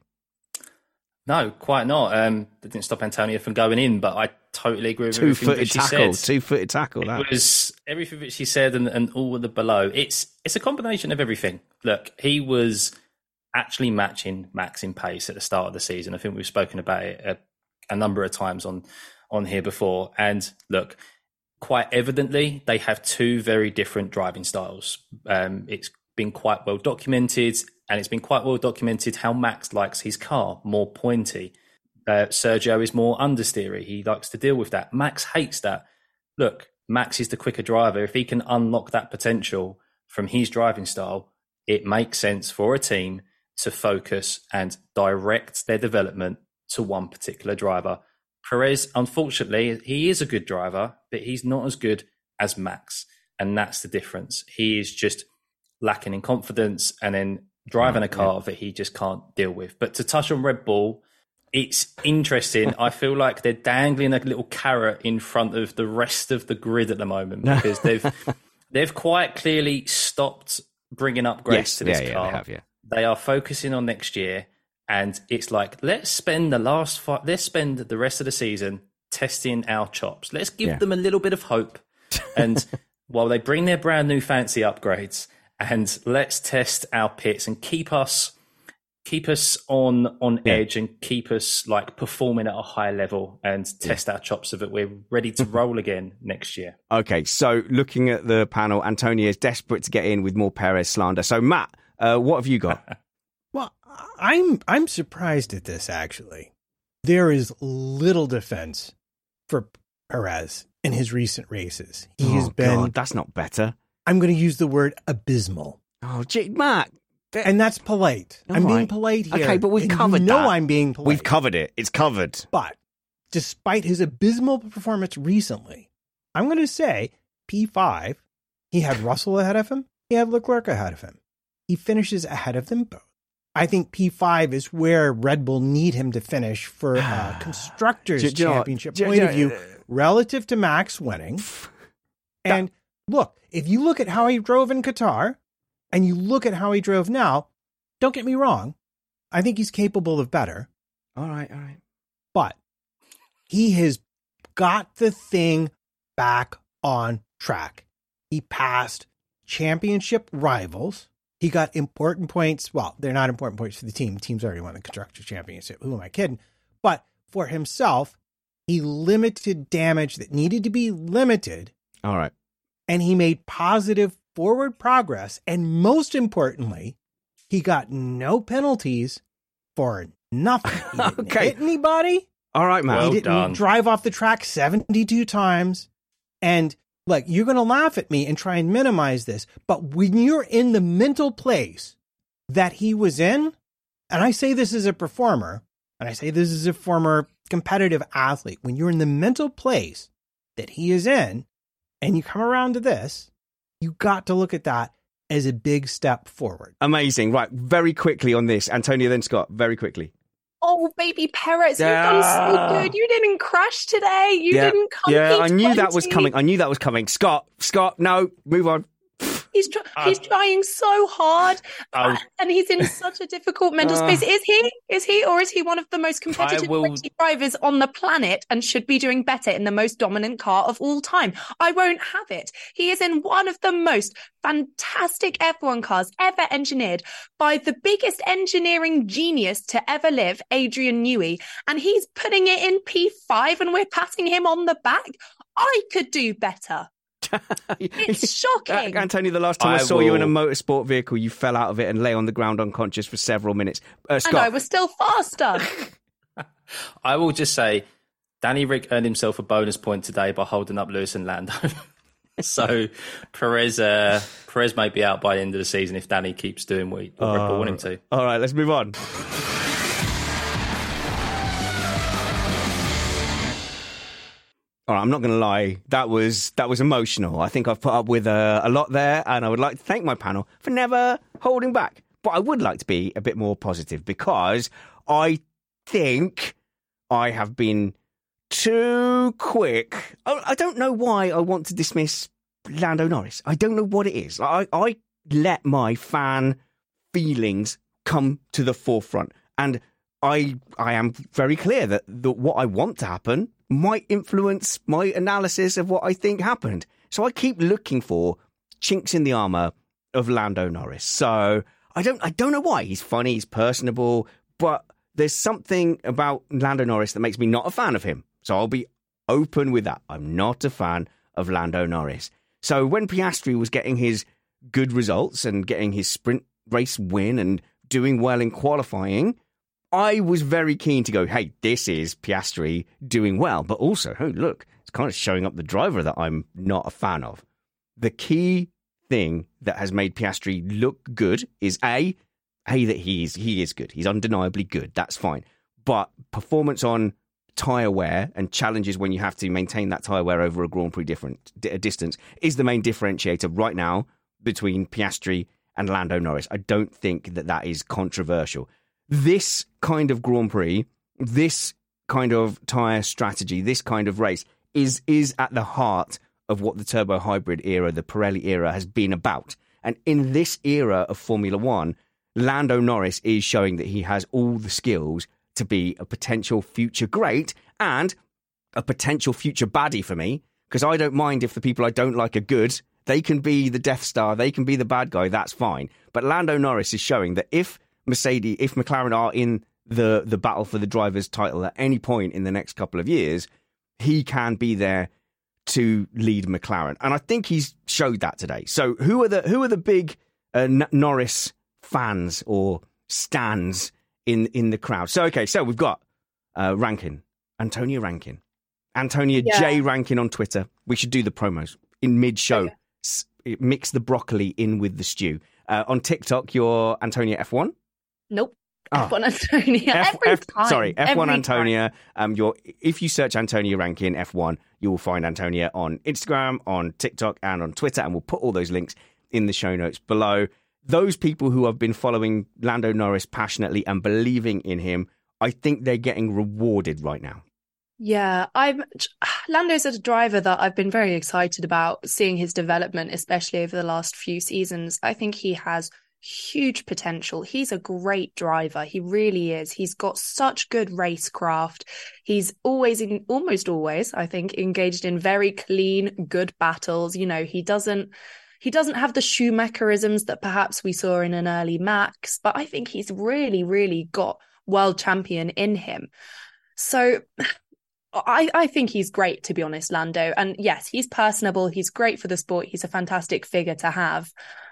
No, quite not. That didn't stop Antonio from going in, but I totally agree with everything that she said. Two-footed tackle. It was everything that she said and all of the below. It's a combination of everything. Look, he was actually matching Max in pace at the start of the season. I think we've spoken about it a number of times on here before. And look, quite evidently, they have two very different driving styles. It's been quite well documented, and it's been quite well documented how Max likes his car, more pointy. Sergio is more understeery. He likes to deal with that. Max hates that. Look, Max is the quicker driver. If he can unlock that potential from his driving style, it makes sense for a team to focus and direct their development to one particular driver. Perez, unfortunately, he is a good driver, but he's not as good as Max. And that's the difference. He is just lacking in confidence and then driving a car that he just can't deal with. But to touch on Red Bull, it's interesting. I feel like they're dangling a little carrot in front of the rest of the grid at the moment because they've quite clearly stopped bringing upgrades to this car. They have, They are focusing on next year, and it's like, let's spend the rest of the season testing our chops. Let's give them a little bit of hope. And while they bring their brand new fancy upgrades, and let's test our pits and keep us on edge and keep us like performing at a high level and test our chops so that we're ready to roll again next year. Okay, so looking at the panel, Antonio is desperate to get in with more Perez slander. So Matt, what have you got? Well, I'm surprised at this, actually. There is little defense for Perez in his recent races. He has been... God, that's not better. I'm going to use the word abysmal. Oh, gee, Matt. And that's polite. I'm being polite here. Okay, but we've covered that. I'm being polite. We've covered it. It's covered. But despite his abysmal performance recently, I'm going to say P5, he had Russell ahead of him. He had Leclerc ahead of him. He finishes ahead of them both. I think P5 is where Red Bull need him to finish for a Constructors' Championship point of view relative to Max winning. And look, if you look at how he drove in Qatar and you look at how he drove now, don't get me wrong, I think he's capable of better. All right. But he has got the thing back on track. He passed championship rivals. He got important points. Well, they're not important points for the team. The team's already won the Constructors' Championship. Who am I kidding? But for himself, he limited damage that needed to be limited. All right. And he made positive forward progress. And most importantly, he got no penalties for nothing. He didn't hit anybody. All right, Matt. He didn't drive off the track 72 times. And like, you're going to laugh at me and try and minimize this, but when you're in the mental place that he was in, and I say this as a performer, and I say this as a former competitive athlete, when you're in the mental place that he is in, and you come around to this, you got to look at that as a big step forward. Amazing. Right, very quickly on this. Antonio, then Scott, very quickly. Oh, baby Perez, you've done so good. You didn't crash today. You didn't come. Yeah, I knew that was coming. Scott, no, move on. He's trying so hard, and he's in such a difficult mental space. Is he, or is he one of the most competitive drivers on the planet and should be doing better in the most dominant car of all time? I won't have it. He is in one of the most fantastic F1 cars ever engineered by the biggest engineering genius to ever live, Adrian Newey, and he's putting it in P5, and we're patting him on the back. I could do better. It's shocking. Antonio, the last time I saw you in a motorsport vehicle, you fell out of it and lay on the ground unconscious for several minutes. Scott. And I was still faster. I will just say, Danny Rick earned himself a bonus point today by holding up Lewis and Lando. So Perez may be out by the end of the season if Danny keeps doing what Red Bull want him to. All right, let's move on. All right, I'm not going to lie. That was emotional. I think I've put up with a lot there, and I would like to thank my panel for never holding back. But I would like to be a bit more positive because I think I have been too quick. I don't know why I want to dismiss Lando Norris. I don't know what it is. I let my fan feelings come to the forefront, and I am very clear that what I want to happen might influence my analysis of what I think happened. So I keep looking for chinks in the armour of Lando Norris. So I don't know why. He's funny, he's personable, but there's something about Lando Norris that makes me not a fan of him. So I'll be open with that. I'm not a fan of Lando Norris. So when Piastri was getting his good results and getting his sprint race win and doing well in qualifying, I was very keen to go, hey, this is Piastri doing well. But also, oh, look, it's kind of showing up the driver that I'm not a fan of. The key thing that has made Piastri look good is that he is good. He's undeniably good. That's fine. But performance on tyre wear and challenges when you have to maintain that tyre wear over a Grand Prix distance is the main differentiator right now between Piastri and Lando Norris. I don't think that is controversial. This kind of Grand Prix, this kind of tyre strategy, this kind of race is at the heart of what the turbo hybrid era, the Pirelli era, has been about. And in this era of Formula One, Lando Norris is showing that he has all the skills to be a potential future great and a potential future baddie for me, because I don't mind if the people I don't like are good. They can be the Death Star, they can be the bad guy, that's fine. But Lando Norris is showing that if McLaren are in the battle for the driver's title at any point in the next couple of years, he can be there to lead McLaren. And I think he's showed that today. So who are the big Norris fans or stans in the crowd? So we've got Antonia Rankin, J Rankin on Twitter. We should do the promos in mid-show. Okay. Mix the broccoli in with the stew. On TikTok, you're Antonia F1. Nope. F1 Antonia. F1 Antonia. If you search Antonia Rankin F1, you will find Antonia on Instagram, on TikTok, and on Twitter, and we'll put all those links in the show notes below. Those people who have been following Lando Norris passionately and believing in him, I think they're getting rewarded right now. Yeah, Lando's a driver that I've been very excited about seeing his development, especially over the last few seasons. I think he has huge potential. He's a great driver. He really is. He's got such good racecraft. He's almost always, I think, engaged in very clean, good battles. You know, he doesn't have the Schumacherisms that perhaps we saw in an early Max, but I think he's really, really got world champion in him. So I think he's great, to be honest, Lando. And yes, he's personable. He's great for the sport. He's a fantastic figure to have.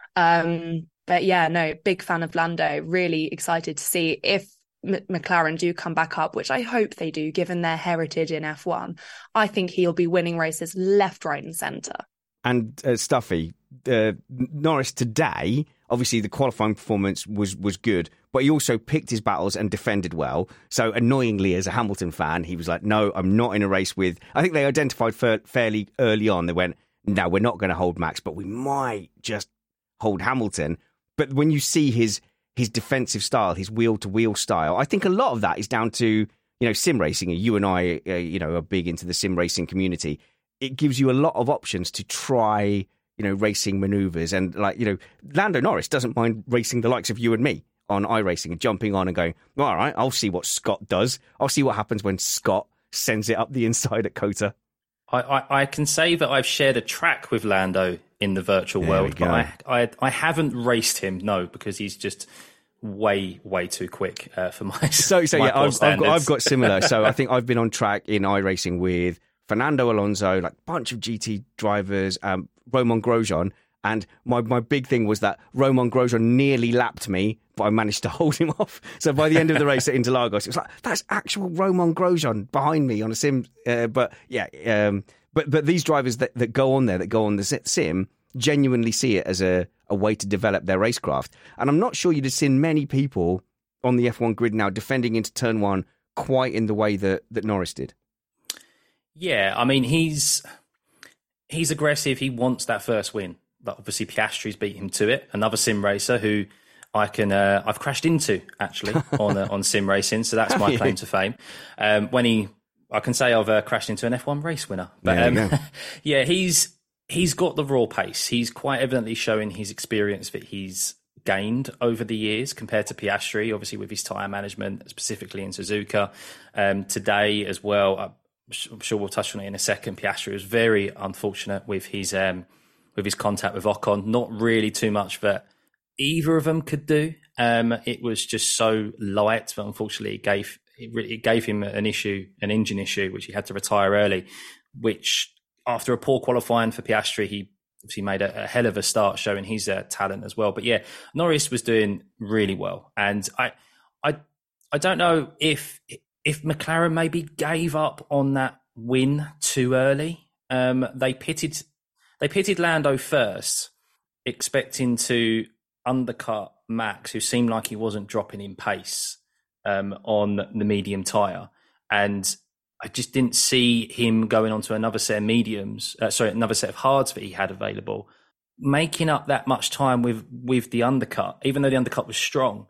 But yeah, no, big fan of Lando. Really excited to see if McLaren do come back up, which I hope they do, given their heritage in F1. I think he'll be winning races left, right and centre. And Stuffy, Norris today, obviously the qualifying performance was good, but he also picked his battles and defended well. So annoyingly, as a Hamilton fan, he was like, no, I'm not in a race with... I think they identified fairly early on. They went, no, we're not going to hold Max, but we might just hold Hamilton. But when you see his defensive style, his wheel-to-wheel style, I think a lot of that is down to, sim racing. You and I, are big into the sim racing community. It gives you a lot of options to try, racing maneuvers. And Lando Norris doesn't mind racing the likes of you and me on iRacing and jumping on and going, well, all right, I'll see what Scott does. I'll see what happens when Scott sends it up the inside at COTA. I can say that I've shared a track with Lando in the virtual world, but I haven't raced him, no, because he's just way too quick for my I've got similar. So I think I've been on track in iRacing with Fernando Alonso, like bunch of GT drivers, Romain Grosjean, and my big thing was that Romain Grosjean nearly lapped me, but I managed to hold him off. So by the end of the race at Interlagos, it was like, that's actual Romain Grosjean behind me on a sim. But these drivers that go on there, that go on the sim, genuinely see it as a way to develop their racecraft. And I'm not sure you'd have seen many people on the F1 grid now defending into turn one quite in the way that Norris did. Yeah, I mean, he's aggressive. He wants that first win. But obviously, Piastri's beat him to it. Another sim racer who I've crashed into actually on sim racing. So that's my claim to fame. I can say I've crashed into an F1 race winner. But yeah, he's got the raw pace. He's quite evidently showing his experience that he's gained over the years compared to Piastri, obviously with his tyre management, specifically in Suzuka. Today as well, I'm sure we'll touch on it in a second. Piastri was very unfortunate with his contact with Ocon. Not really too much that either of them could do. It was just so light, but unfortunately it gave him an engine issue, which he had to retire early, which after a poor qualifying for Piastri, he obviously made a hell of a start showing his talent as well. But yeah, Norris was doing really well. And I don't know if McLaren maybe gave up on that win too early. They pitted Lando first, expecting to undercut Max, who seemed like he wasn't dropping in pace on the medium tyre. And I just didn't see him going on to another set of mediums, another set of hards that he had available, making up that much time with the undercut, even though the undercut was strong,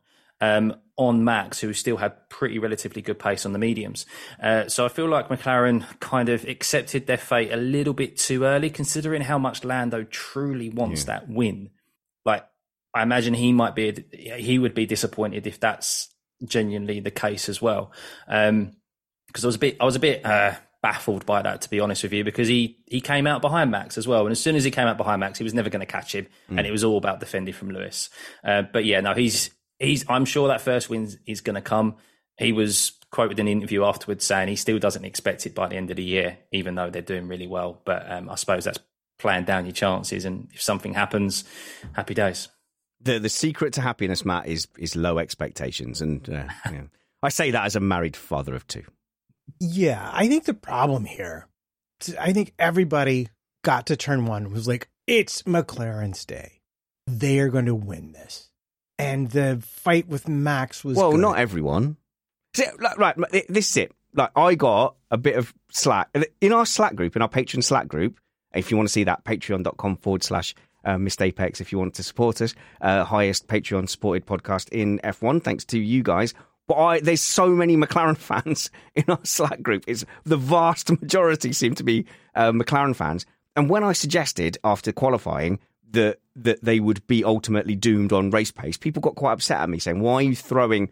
on Max, who still had pretty relatively good pace on the mediums. So I feel like McLaren kind of accepted their fate a little bit too early, considering how much Lando truly wants that win. Like, I imagine he would be disappointed if that's genuinely the case as well. Because I was a bit baffled by that, to be honest with you, because he came out behind Max as well. And as soon as he came out behind Max, he was never going to catch him. And it was all about defending from Lewis. But yeah, no, I'm sure that first win is going to come. He was quoted in an interview afterwards saying he still doesn't expect it by the end of the year, even though they're doing really well. But I suppose that's playing down your chances. And if something happens, happy days. The secret to happiness, Matt, is low expectations. And I say that as a married father of two. Yeah, I think the problem here, I think everybody got to turn one and was like, it's McLaren's day. They are going to win this. And the fight with Max was good. Not everyone. See, right, this is it. Like, I got a bit of slack. In our Slack group, in our Patreon Slack group, if you want to see that, patreon.com/Missed Apex, if you want to support us, highest Patreon supported podcast in F1, thanks to you guys. But there's so many McLaren fans in our Slack group. It's the vast majority seem to be McLaren fans. And when I suggested after qualifying that they would be ultimately doomed on race pace, people got quite upset at me, saying, why are you throwing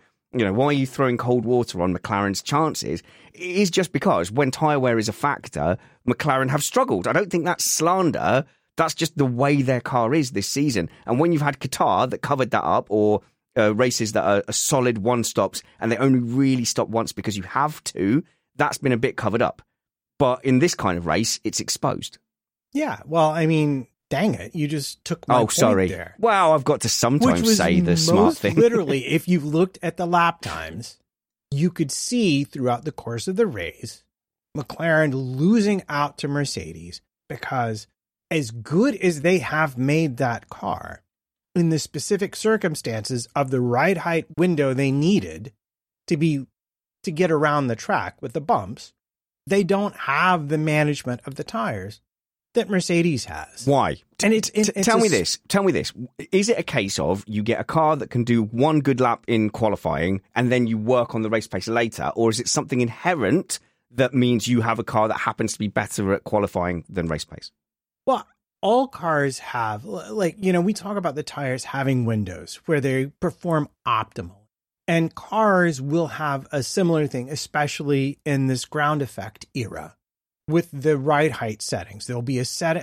cold water on McLaren's chances? It is just because when tyre wear is a factor, McLaren have struggled. I don't think that's slander. That's just the way their car is this season. And when you've had Qatar that covered that up, or races that are solid one-stops and they only really stop once because you have to, that's been a bit covered up. But in this kind of race, it's exposed. Yeah, well, I mean, dang it, you just took my point there. Well, I've got to sometimes say the smart thing. Literally, if you looked at the lap times, you could see throughout the course of the race, McLaren losing out to Mercedes, because as good as they have made that car, in the specific circumstances of the ride height window they needed to get around the track with the bumps, they don't have the management of the tires that Mercedes has. Why? And tell me this. Is it a case of you get a car that can do one good lap in qualifying and then you work on the race pace later? Or is it something inherent that means you have a car that happens to be better at qualifying than race pace? Well, all cars have, we talk about the tires having windows where they perform optimally. And cars will have a similar thing, especially in this ground effect era. With the ride height settings, there'll be a set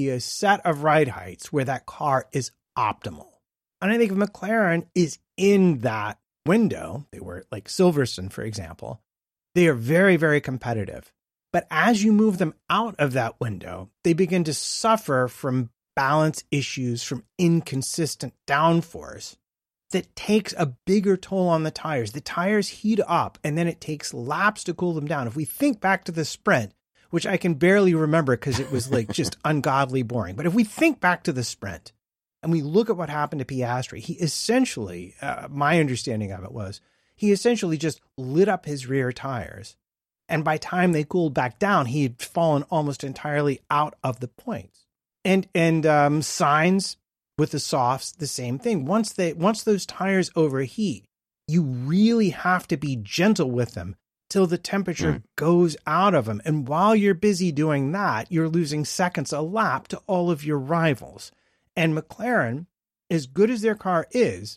of ride heights where that car is optimal. And I think if McLaren is in that window, they were like Silverstone, for example, they are very, very competitive. But as you move them out of that window, they begin to suffer from balance issues, from inconsistent downforce that takes a bigger toll on the tires. The tires heat up and then it takes laps to cool them down. If we think back to the sprint, which I can barely remember because it was like just ungodly boring. But if we think back to the sprint and we look at what happened to Piastri, he essentially, my understanding of it was, he essentially just lit up his rear tires. And by the time they cooled back down, he had fallen almost entirely out of the points. And Sainz with the softs, the same thing. Once those tires overheat, you really have to be gentle with them till the temperature goes out of them. And while you're busy doing that, you're losing seconds a lap to all of your rivals. And McLaren, as good as their car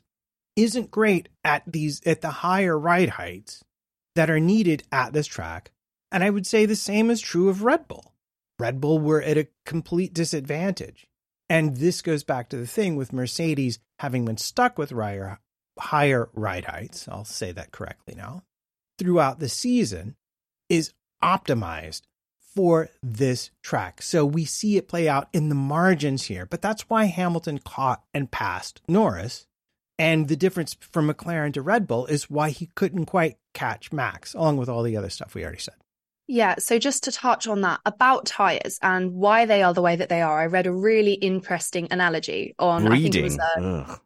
isn't great at the higher ride heights that are needed at this track. And I would say the same is true of Red Bull. Red Bull were at a complete disadvantage. And this goes back to the thing with Mercedes having been stuck with higher ride heights, I'll say that correctly now, throughout the season, is optimized for this track. So we see it play out in the margins here. But that's why Hamilton caught and passed Norris. And the difference from McLaren to Red Bull is why he couldn't quite catch Max, along with all the other stuff we already said. Yeah, so just to touch on that, about tyres and why they are the way that they are, I read a really interesting analogy on... Breeding.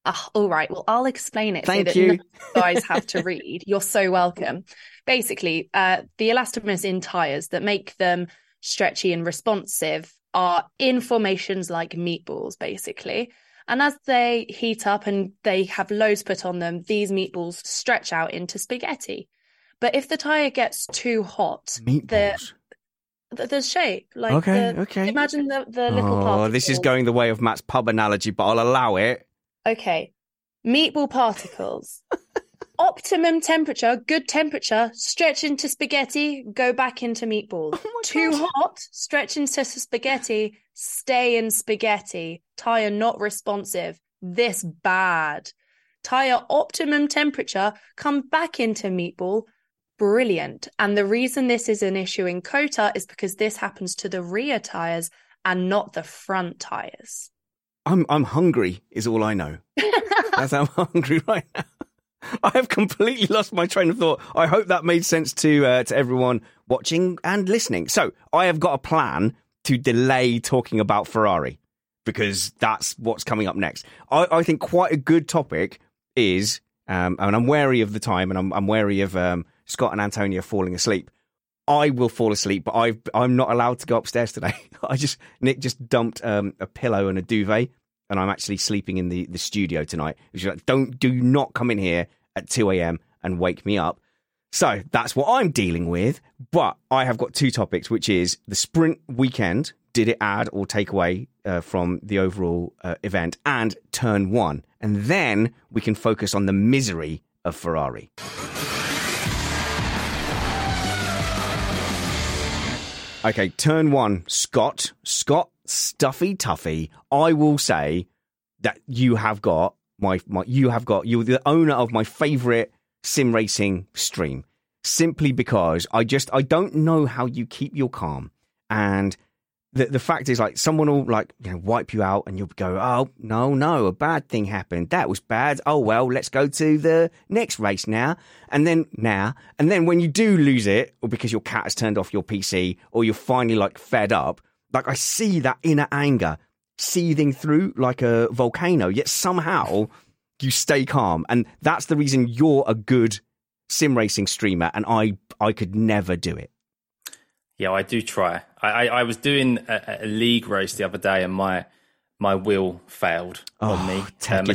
All right. Well, I'll explain it Thank so that you. none of you guys have to read. You're so welcome. Basically, the elastomers in tires that make them stretchy and responsive are in formations like meatballs, basically. And as they heat up and they have loads put on them, these meatballs stretch out into spaghetti. But if the tire gets too hot, Meatballs. the shape, like Okay. imagine the little particles. Oh, this is going the way of Matt's pub analogy, but I'll allow it. Okay, meatball particles. Optimum temperature, good temperature, stretch into spaghetti, go back into meatballs. Too hot, stretch into spaghetti, stay in spaghetti. Tire not responsive. This bad. Tire optimum temperature, come back into meatball. Brilliant. And the reason this is an issue in COTA is because this happens to the rear tires and not the front tires. I'm hungry is all I know. As I'm hungry right now. I have completely lost my train of thought. I hope that made sense to everyone watching and listening. So I have got a plan to delay talking about Ferrari because that's what's coming up next. I think quite a good topic is, and I'm wary of the time, and I'm wary of Scott and Antonia falling asleep. I will fall asleep, but I'm not allowed to go upstairs today. Nick just dumped a pillow and a duvet, and I'm actually sleeping in the studio tonight. She's like, do not come in here at 2 a.m. and wake me up. So that's what I'm dealing with. But I have got two topics, which is the sprint weekend. Did it add or take away from the overall event? And turn one. And then we can focus on the misery of Ferrari. Okay, turn one, Scott, Stuffy Tuffy. I will say that you have got you're the owner of my favourite sim racing stream, simply because I don't know how you keep your calm. And the fact is, like, someone will wipe you out and you'll go, oh, no, a bad thing happened. That was bad. Oh, well, let's go to the next race now. And then when you do lose it, or because your cat has turned off your PC, or you're finally fed up, I see that inner anger seething through like a volcano, yet somehow you stay calm. And that's the reason you're a good sim racing streamer. And I could never do it. Yeah, I do try. I was doing a league race the other day, and my wheel failed on me.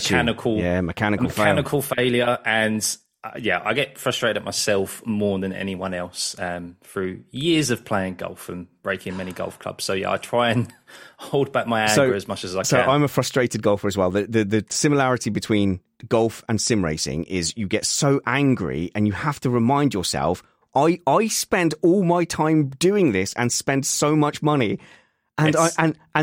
Mechanical failure, and I get frustrated at myself more than anyone else through years of playing golf and breaking many golf clubs. So I try and hold back my anger as much as I can. So I'm a frustrated golfer as well. The similarity between golf and sim racing is you get so angry and you have to remind yourself, I spend all my time doing this and spend so much money, and Yes.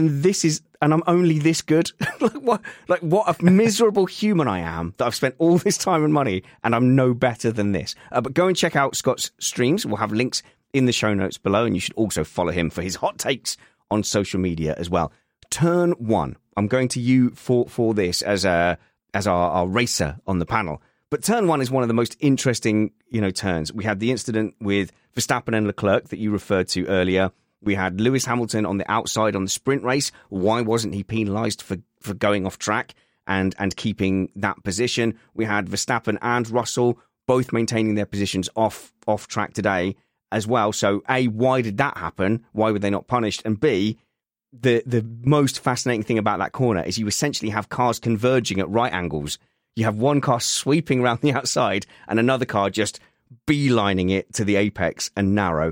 and I'm only this good. What a miserable human I am that I've spent all this time and money and I'm no better than this. But go and check out Scott's streams. We'll have links in the show notes below, and you should also follow him for his hot takes on social media as well. Turn one. I'm going to you for this as our racer on the panel. But turn one is one of the most interesting, turns. We had the incident with Verstappen and Leclerc that you referred to earlier. We had Lewis Hamilton on the outside on the sprint race. Why wasn't he penalised for going off track and keeping that position? We had Verstappen and Russell both maintaining their positions off track today as well. So A, why did that happen? Why were they not punished? And B, the most fascinating thing about that corner is you essentially have cars converging at right angles. You have one car sweeping around the outside and another car just beelining it to the apex and narrow.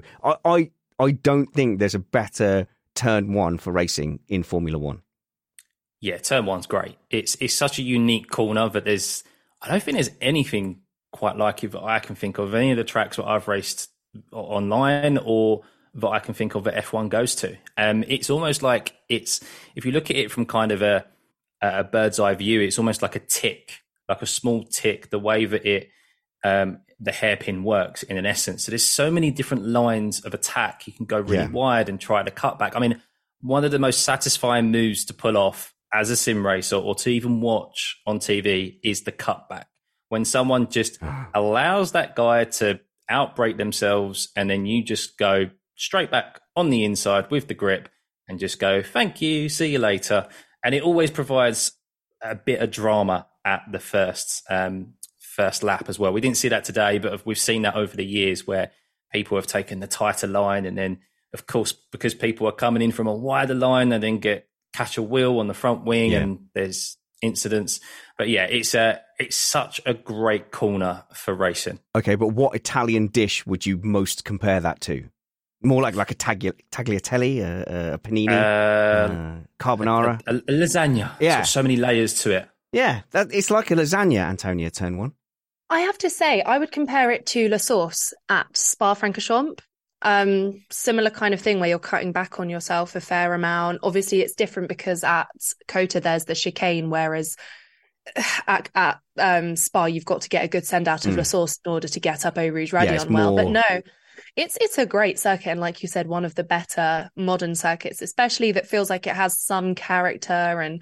I don't think there's a better turn one for racing in Formula One. Yeah, turn one's great. It's such a unique corner that I don't think there's anything quite like it that I can think of. Any of the tracks that I've raced online or that I can think of that F1 goes to. It's almost like if you look at it from kind of a bird's eye view, it's almost like a tick. Like a small tick, the way that the hairpin works in an essence. So there's so many different lines of attack. You can go really wide and try to cut back. I mean, one of the most satisfying moves to pull off as a sim racer or to even watch on TV is the cutback. When someone just allows that guy to outbrake themselves and then you just go straight back on the inside with the grip and just go, thank you, see you later. And it always provides a bit of drama at the first lap as well. We didn't see that today, but we've seen that over the years where people have taken the tighter line, and then, of course, because people are coming in from a wider line, and then catch a wheel on the front wing, and there's incidents. But yeah, it's such a great corner for racing. Okay, but what Italian dish would you most compare that to? More like a tagliatelle, a panini, carbonara, a lasagna. Yeah, so many layers to it. Yeah, it's like a lasagna. Antonia, turn one. I have to say, I would compare it to La Sauce at Spa-Francorchamps. Similar kind of thing where you're cutting back on yourself a fair amount. Obviously, it's different because at COTA there's the chicane, whereas at Spa you've got to get a good send out of La Sauce in order to get up Eau Rouge Raidillon well. But no, it's a great circuit, and like you said, one of the better modern circuits, especially that feels like it has some character and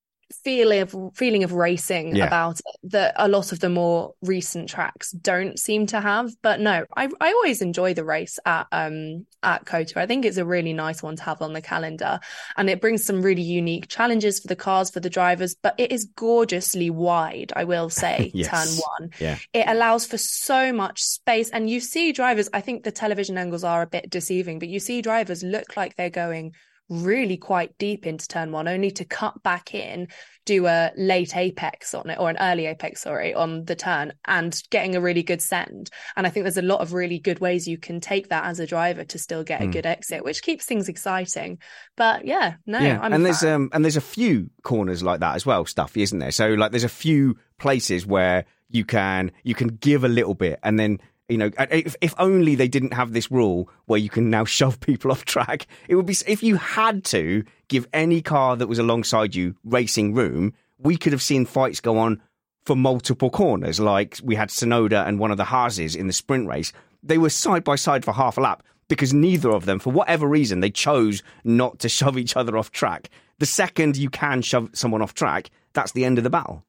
feeling of racing about it that a lot of the more recent tracks don't seem to have. But no, I always enjoy the race at COTA. I think it's a really nice one to have on the calendar, and it brings some really unique challenges for the cars, for the drivers, but it is gorgeously wide, I will say. Turn one, it allows for so much space, and you see drivers, I think the television angles are a bit deceiving, but you see drivers look like they're going really quite deep into turn one, only to cut back in, do a late apex on it, or an early apex, on the turn, and getting a really good send. And I think there's a lot of really good ways you can take that as a driver to still get a good exit, which keeps things exciting. But there's a few corners like that as well, Stuffy, isn't there? So like there's a few places where you can give a little bit, and then, you know, if only they didn't have this rule where you can now shove people off track. It would be, if you had to give any car that was alongside you racing room, we could have seen fights go on for multiple corners. Like we had Tsunoda and one of the Haases in the sprint race. They were side by side for half a lap because neither of them, for whatever reason, they chose not to shove each other off track. The second you can shove someone off track, that's the end of the battle.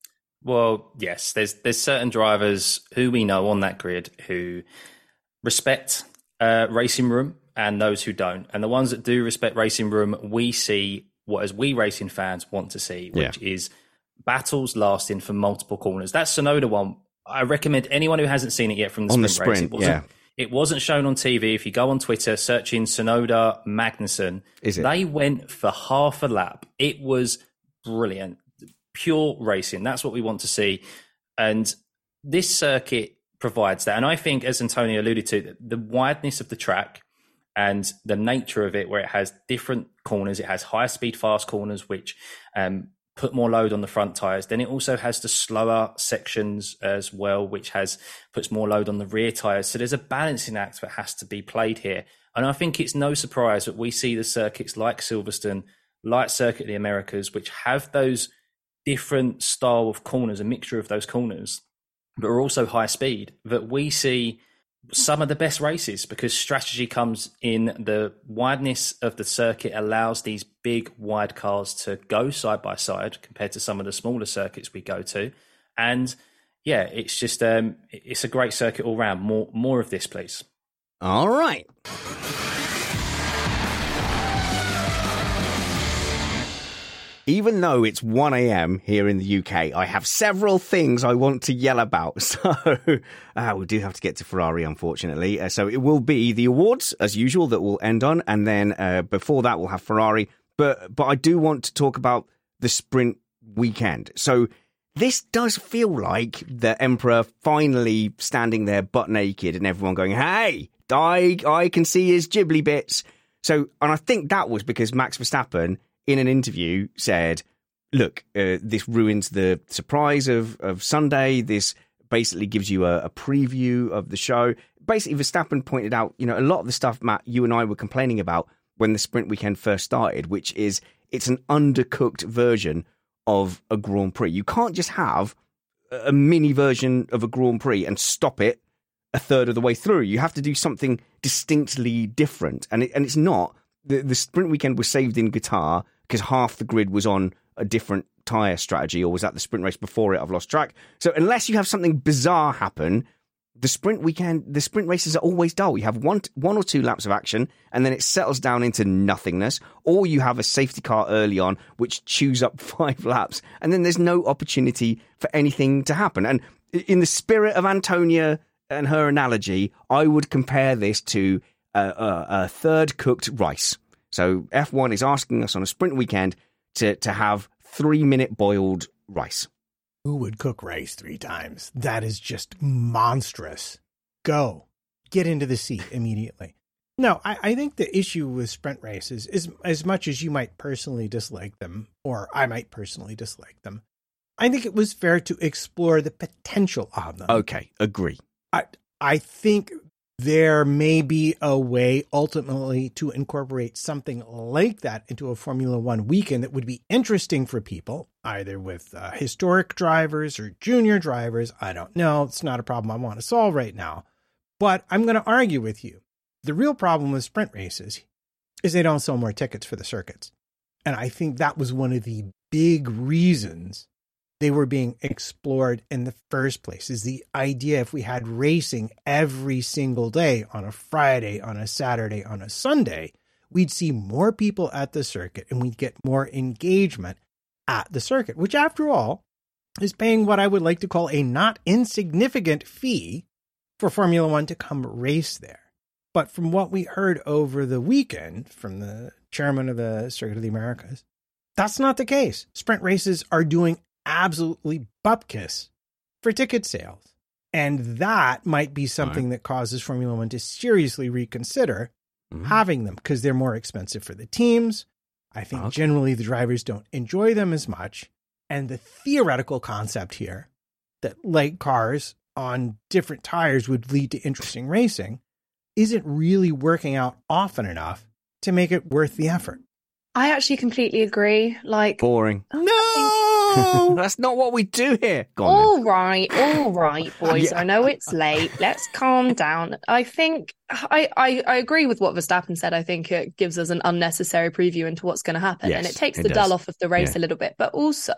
Well, yes, there's certain drivers who we know on that grid who respect racing room, and those who don't. And the ones that do respect racing room, we see what, as we racing fans, want to see, which is battles lasting for multiple corners. That Tsunoda one, I recommend anyone who hasn't seen it yet from the sprint race. It wasn't shown on TV. If you go on Twitter, searching Tsunoda Magnussen, they went for half a lap. It was brilliant. Pure racing. That's what we want to see. And this circuit provides that. And I think, as Antonio alluded to, the wideness of the track and the nature of it, where it has different corners, it has high speed, fast corners, which put more load on the front tyres. Then it also has the slower sections as well, which puts more load on the rear tyres. So there's a balancing act that has to be played here. And I think it's no surprise that we see the circuits like Silverstone, like Circuit of the Americas, which have those different style of corners, a mixture of those corners, but are also high speed, that we see some of the best races, because strategy comes in. The wideness of the circuit allows these big wide cars to go side by side compared to some of the smaller circuits we go to. And yeah, it's just it's a great circuit all round. More of this, please. All right. Even though it's 1 a.m. here in the UK, I have several things I want to yell about. So we do have to get to Ferrari, unfortunately. So it will be the awards, as usual, that we'll end on. And then before that, we'll have Ferrari. But I do want to talk about the sprint weekend. So this does feel like the Emperor finally standing there butt naked and everyone going, hey, I can see his ghibli bits. So, and I think that was because Max Verstappen, in an interview, said, look, this ruins the surprise of Sunday. This basically gives you a preview of the show. Basically, Verstappen pointed out, you know, a lot of the stuff, Matt, you and I were complaining about when the sprint weekend first started, which is it's an undercooked version of a Grand Prix. You can't just have a mini version of a Grand Prix and stop it a third of the way through. You have to do something distinctly different. And it's not. The sprint weekend was saved in Qatar because half the grid was on a different tyre strategy, or was that the sprint race before it? I've lost track. So unless you have something bizarre happen, the sprint races are always dull. You have one or two laps of action, and then it settles down into nothingness. Or you have a safety car early on, which chews up 5 laps, and then there's no opportunity for anything to happen. And in the spirit of Antonia and her analogy, I would compare this to a third cooked rice. So F1 is asking us on a sprint weekend to have 3-minute boiled rice. Who would cook rice 3 times? That is just monstrous. Go. Get into the seat immediately. No, I think the issue with sprint races is, as much as you might personally dislike them, or I might personally dislike them, I think it was fair to explore the potential of them. Okay, agree. I think there may be a way ultimately to incorporate something like that into a Formula One weekend that would be interesting for people, either with historic drivers or junior drivers. I don't know. It's not a problem I want to solve right now. But I'm going to argue with you. The real problem with sprint races is they don't sell more tickets for the circuits. And I think that was one of the big reasons they were being explored in the first place, is the idea if we had racing every single day on a Friday, on a Saturday, on a Sunday, we'd see more people at the circuit and we'd get more engagement at the circuit, which after all is paying what I would like to call a not insignificant fee for Formula One to come race there. But from what we heard over the weekend from the chairman of the Circuit of the Americas, that's not the case. Sprint races are doing absolutely bupkis for ticket sales. And that might be something that causes Formula One to seriously reconsider having them, because they're more expensive for the teams. I think generally the drivers don't enjoy them as much. And the theoretical concept here that light cars on different tires would lead to interesting racing isn't really working out often enough to make it worth the effort. I actually completely agree. Like, boring. No, that's not what we do here. All right, boys. Yeah. I know it's late. Let's calm down. I think I agree with what Verstappen said. I think it gives us an unnecessary preview into what's going to happen, and it takes the dull off of the race a little bit. But also,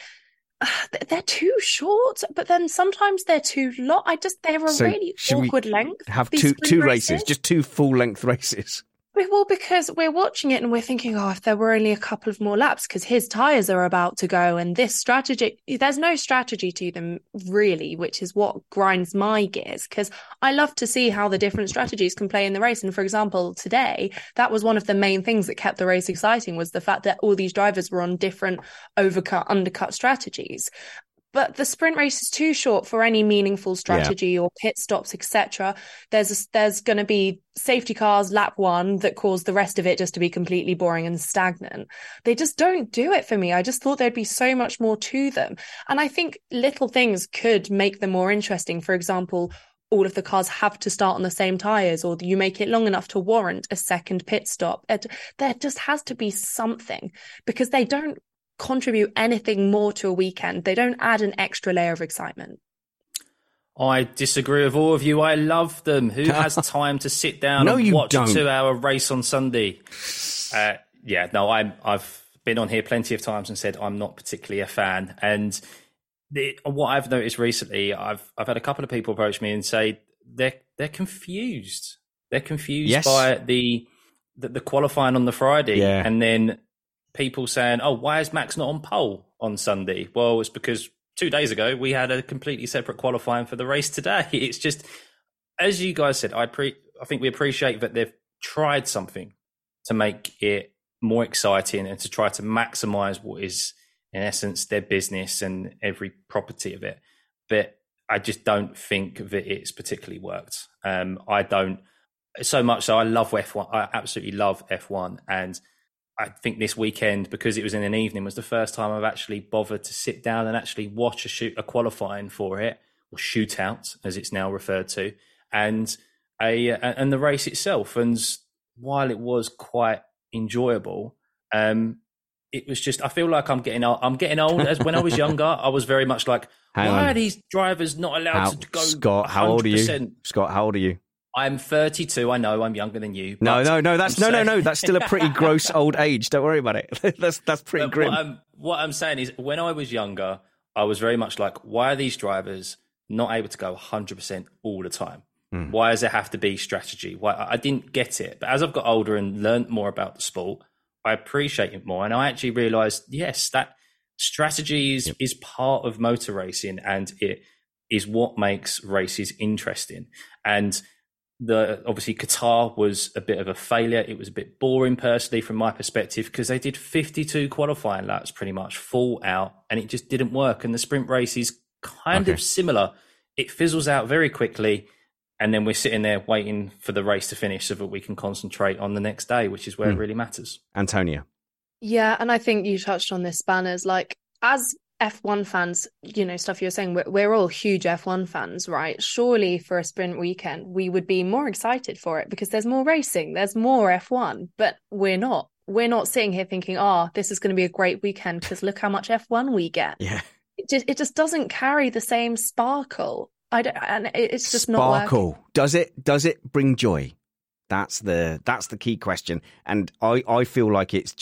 they're too short. But then sometimes they're too long. They're a really awkward length. Have two races, just 2 full length races. Well, because we're watching it and we're thinking, if there were only a couple of more laps, because his tyres are about to go, and this strategy, there's no strategy to them really, which is what grinds my gears, because I love to see how the different strategies can play in the race. And for example, today, that was one of the main things that kept the race exciting, was the fact that all these drivers were on different overcut, undercut strategies. But the sprint race is too short for any meaningful strategy or pit stops, etc. There's going to be safety cars lap 1 that cause the rest of it just to be completely boring and stagnant. They just don't do it for me. I just thought there'd be so much more to them. And I think little things could make them more interesting. For example, all of the cars have to start on the same tyres, or you make it long enough to warrant a second pit stop. There just has to be something, because they don't contribute anything more to a weekend. They don't add an extra layer of excitement. I disagree with all of you. I love them. Who has time to sit down and watch a 2-hour race on Sunday? I've been on here plenty of times and said I'm not particularly a fan. And what I've noticed recently, I've had a couple of people approach me and say they're confused. They're confused by the qualifying on the Friday, and then people saying, why is Max not on pole on Sunday? Well, it's because 2 days ago we had a completely separate qualifying for the race today. It's just, as you guys said, I think we appreciate that they've tried something to make it more exciting and to try to maximize what is, in essence, their business and every property of it. But I just don't think that it's particularly worked. I don't, so much so I love F1. I absolutely love F1. And I think this weekend, because it was in an evening, was the first time I've actually bothered to sit down and actually watch a qualifying for it, or shootout as it's now referred to, and the race itself. And while it was quite enjoyable, it was just, I feel like I'm getting old. As when I was younger, I was very much like, why are these drivers not allowed to go? Scott, 100%? How old are you? Scott, how old are you? I'm 32. I know I'm younger than you. No. That's That's still a pretty gross old age. Don't worry about it. That's pretty grim. What I'm saying is, when I was younger, I was very much like, why are these drivers not able to go 100% all the time? Why does there have to be strategy? Why I didn't get it. But as I've got older and learned more about the sport, I appreciate it more. And I actually realized, yes, that strategy is part of motor racing, and it is what makes races interesting. And obviously Qatar was a bit of a failure. It was a bit boring personally from my perspective, because they did 52 qualifying laps pretty much full out, and it just didn't work. And the sprint race is kind of similar. It fizzles out very quickly, and then we're sitting there waiting for the race to finish so that we can concentrate on the next day, which is where it really matters. Antonia. Yeah, and I think you touched on this, Spanners. Like, as F1 fans, you know, stuff you're saying, we're all huge F1 fans, right? Surely for a sprint weekend, we would be more excited for it because there's more racing, there's more F1, but we're not. We're not sitting here thinking, this is going to be a great weekend because look how much F1 we get. Yeah. It just doesn't carry the same sparkle. And it's just not working. Does it bring joy? That's the key question. And I feel like it's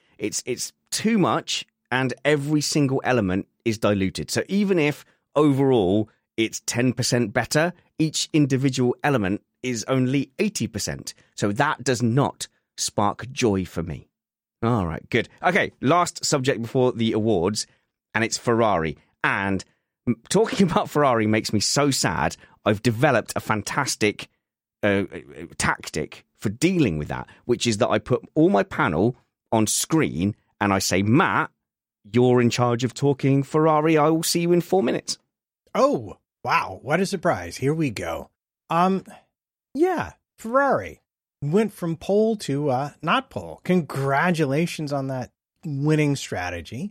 too much, and every single element is diluted. So even if overall it's 10% better, each individual element is only 80%. So that does not spark joy for me. All right, good. Okay, last subject before the awards, and it's Ferrari. And talking about Ferrari makes me so sad. I've developed a fantastic tactic for dealing with that, which is that I put all my panel on screen and I say, Matt, you're in charge of talking Ferrari. I will see you in 4 minutes. Oh, wow. What a surprise. Here we go. Yeah, Ferrari went from pole to not pole. Congratulations on that winning strategy.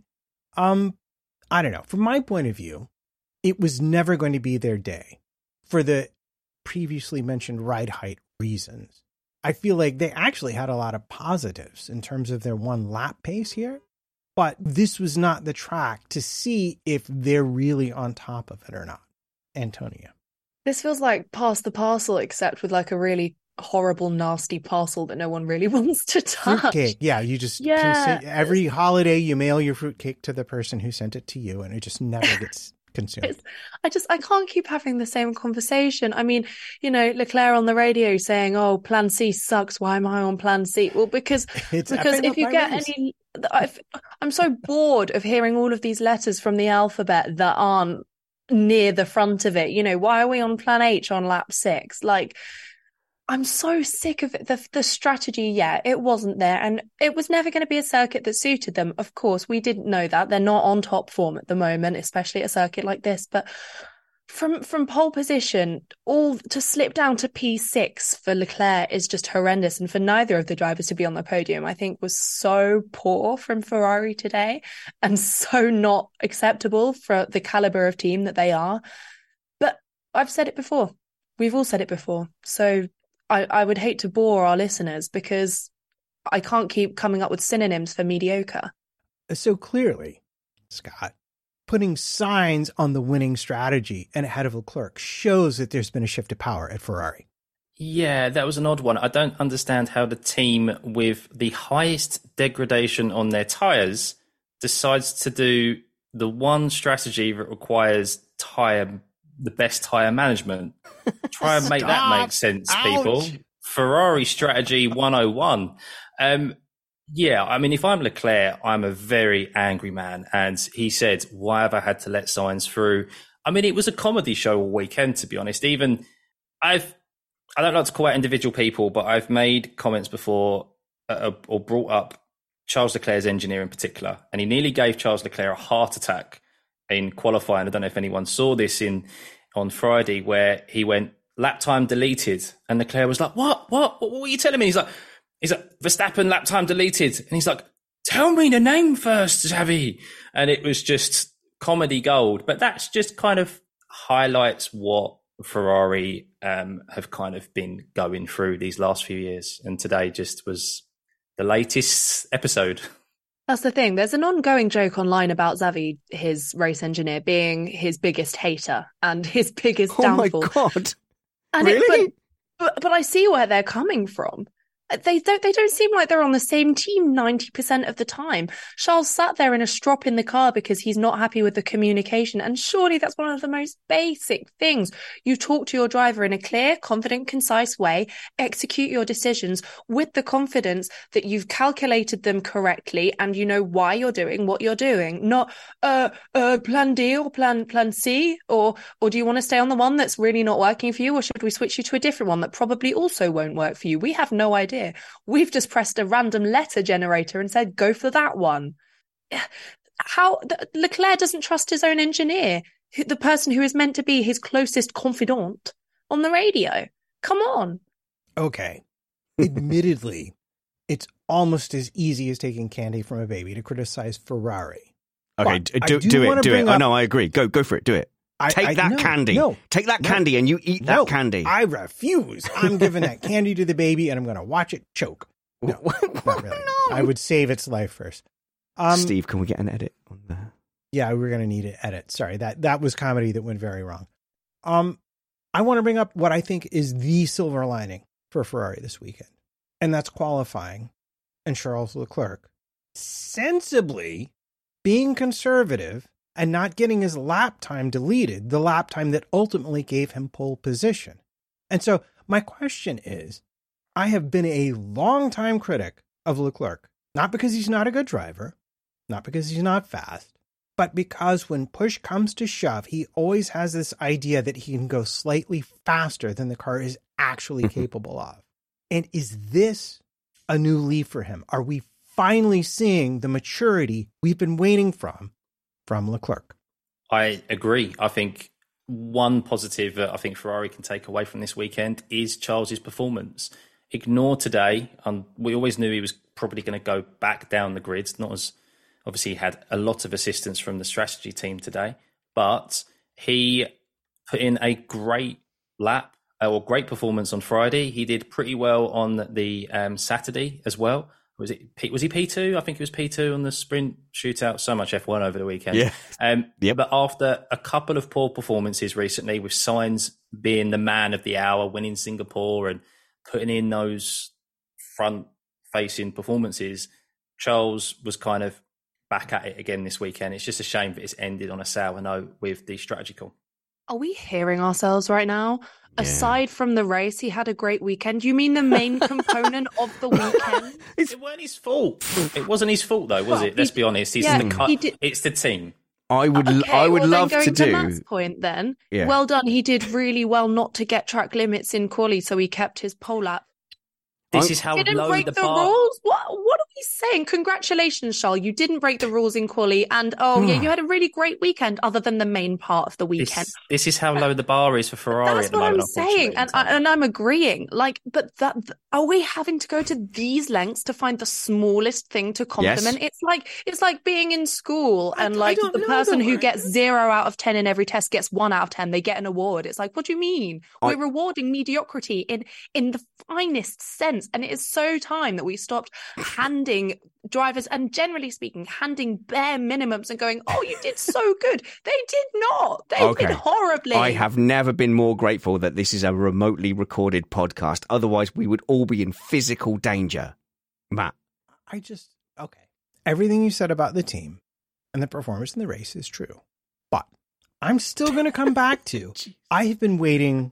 I don't know. From my point of view, it was never going to be their day for the previously mentioned ride height reasons. I feel like they actually had a lot of positives in terms of their one lap pace here, but this was not the track to see if they're really on top of it or not. Antonia. This feels like pass the parcel, except with like a really horrible, nasty parcel that no one really wants to touch. Fruitcake. Yeah, you just every holiday you mail your fruitcake to the person who sent it to you, and it just never gets consumed. I can't keep having the same conversation. I mean, you know, Leclerc on the radio saying, "Oh, Plan C sucks. Why am I on Plan C?" Well, because if you get any, I'm so bored of hearing all of these letters from the alphabet that aren't near the front of it. You know, why are we on Plan H on lap 6? Like, I'm so sick of it. The strategy, it wasn't there. And it was never going to be a circuit that suited them. Of course, we didn't know that. They're not on top form at the moment, especially at a circuit like this. But from pole position, all to slip down to P6 for Leclerc is just horrendous. And for neither of the drivers to be on the podium, I think was so poor from Ferrari today and so not acceptable for the caliber of team that they are. But I've said it before. We've all said it before. So I would hate to bore our listeners because I can't keep coming up with synonyms for mediocre. So clearly, Scott, putting signs on the winning strategy and ahead of Leclerc shows that there's been a shift of power at Ferrari. Yeah, that was an odd one. I don't understand how the team with the highest degradation on their tyres decides to do the one strategy that requires the best tyre management. Try and make that make sense, people. Ouch. Ferrari strategy 101. Yeah, I mean, if I'm Leclerc, I'm a very angry man. And he said, why have I had to let Sainz through? I mean, it was a comedy show all weekend, to be honest. Even I don't like to call out individual people, but I've made comments before or brought up Charles Leclerc's engineer in particular. And he nearly gave Charles Leclerc a heart attack in qualifying. I don't know if anyone saw this on Friday, where he went lap time deleted, and Leclerc was like, "What were you telling me?" He's like, Verstappen lap time deleted, and he's like, "Tell me the name first, Xavi." And it was just comedy gold. But that's just kind of highlights what Ferrari have kind of been going through these last few years, and today just was the latest episode. That's the thing. There's an ongoing joke online about Xavi, his race engineer, being his biggest hater and his biggest downfall. Oh my God. And really? But I see where they're coming from. They don't seem like they're on the same team 90% of the time. Charles sat there in a strop in the car because he's not happy with the communication. And surely that's one of the most basic things. You talk to your driver in a clear, confident, concise way, execute your decisions with the confidence that you've calculated them correctly and you know why you're doing what you're doing. Not plan D or plan C, or do you want to stay on the one that's really not working for you, or should we switch you to a different one that probably also won't work for you? We have no idea. We've just pressed a random letter generator and said, go for that one. How Leclerc doesn't trust his own engineer, the person who is meant to be his closest confidant on the radio. Come on. Okay. Admittedly, it's almost as easy as taking candy from a baby to criticize Ferrari. Okay, do it. Oh, no, I agree. Go for it. Do it. Take that candy and you eat that candy. I refuse. I'm giving that candy to the baby and I'm going to watch it choke. No, not really. No. I would save its life first. Steve, can we get an edit on that? Yeah, we're going to need an edit. Sorry, that was comedy that went very wrong. I want to bring up what I think is the silver lining for Ferrari this weekend, and that's qualifying and Charles Leclerc sensibly being conservative and not getting his lap time deleted, the lap time that ultimately gave him pole position. And so my question is, I have been a long-time critic of Leclerc, not because he's not a good driver, not because he's not fast, but because when push comes to shove, he always has this idea that he can go slightly faster than the car is actually capable of. And is this a new leaf for him? Are we finally seeing the maturity we've been waiting from Leclerc? I agree. I think one positive that I think Ferrari can take away from this weekend is Charles's performance. Ignore today. We always knew he was probably going to go back down the grids, not as obviously he had a lot of assistance from the strategy team today, but he put in a great lap or great performance on Friday. He did pretty well on the Saturday as well. Was he P2? I think it was P2 on the sprint shootout. So much F1 over the weekend. Yeah. But after a couple of poor performances recently, with Sainz being the man of the hour, winning Singapore and putting in those front-facing performances, Charles was kind of back at it again this weekend. It's just a shame that it's ended on a sour note with the strategy call. Are we hearing ourselves right now? Yeah. Aside from the race, he had a great weekend. You mean the main component of the weekend? It weren't his fault. It wasn't his fault, though, was it? Let's be honest. It's the team. I would love to do. Matt's point, then. Yeah. Well done. He did really well not to get track limits in quali, so he kept his pole lap. This is how low the bar. Didn't break the rules. What are we saying? Congratulations, Charles. You didn't break the rules in quali, and you had a really great weekend, other than the main part of the weekend. This is how low the bar is for Ferrari. That's at the moment, I'm saying, and I'm agreeing. But are we having to go to these lengths to find the smallest thing to compliment? Yes. It's like being in school and the person who gets 0 out of 10 in every test gets 1 out of 10. They get an award. It's like, what do you mean? We're rewarding mediocrity in the finest sense. And it is so time that we stopped handing drivers, and generally speaking, handing bare minimums and going, oh, you did so good. They did not. They did horribly. I have never been more grateful that this is a remotely recorded podcast. Otherwise, we would all be in physical danger. Matt. Everything you said about the team and the performance in the race is true. But I'm still going to come back to, I have been waiting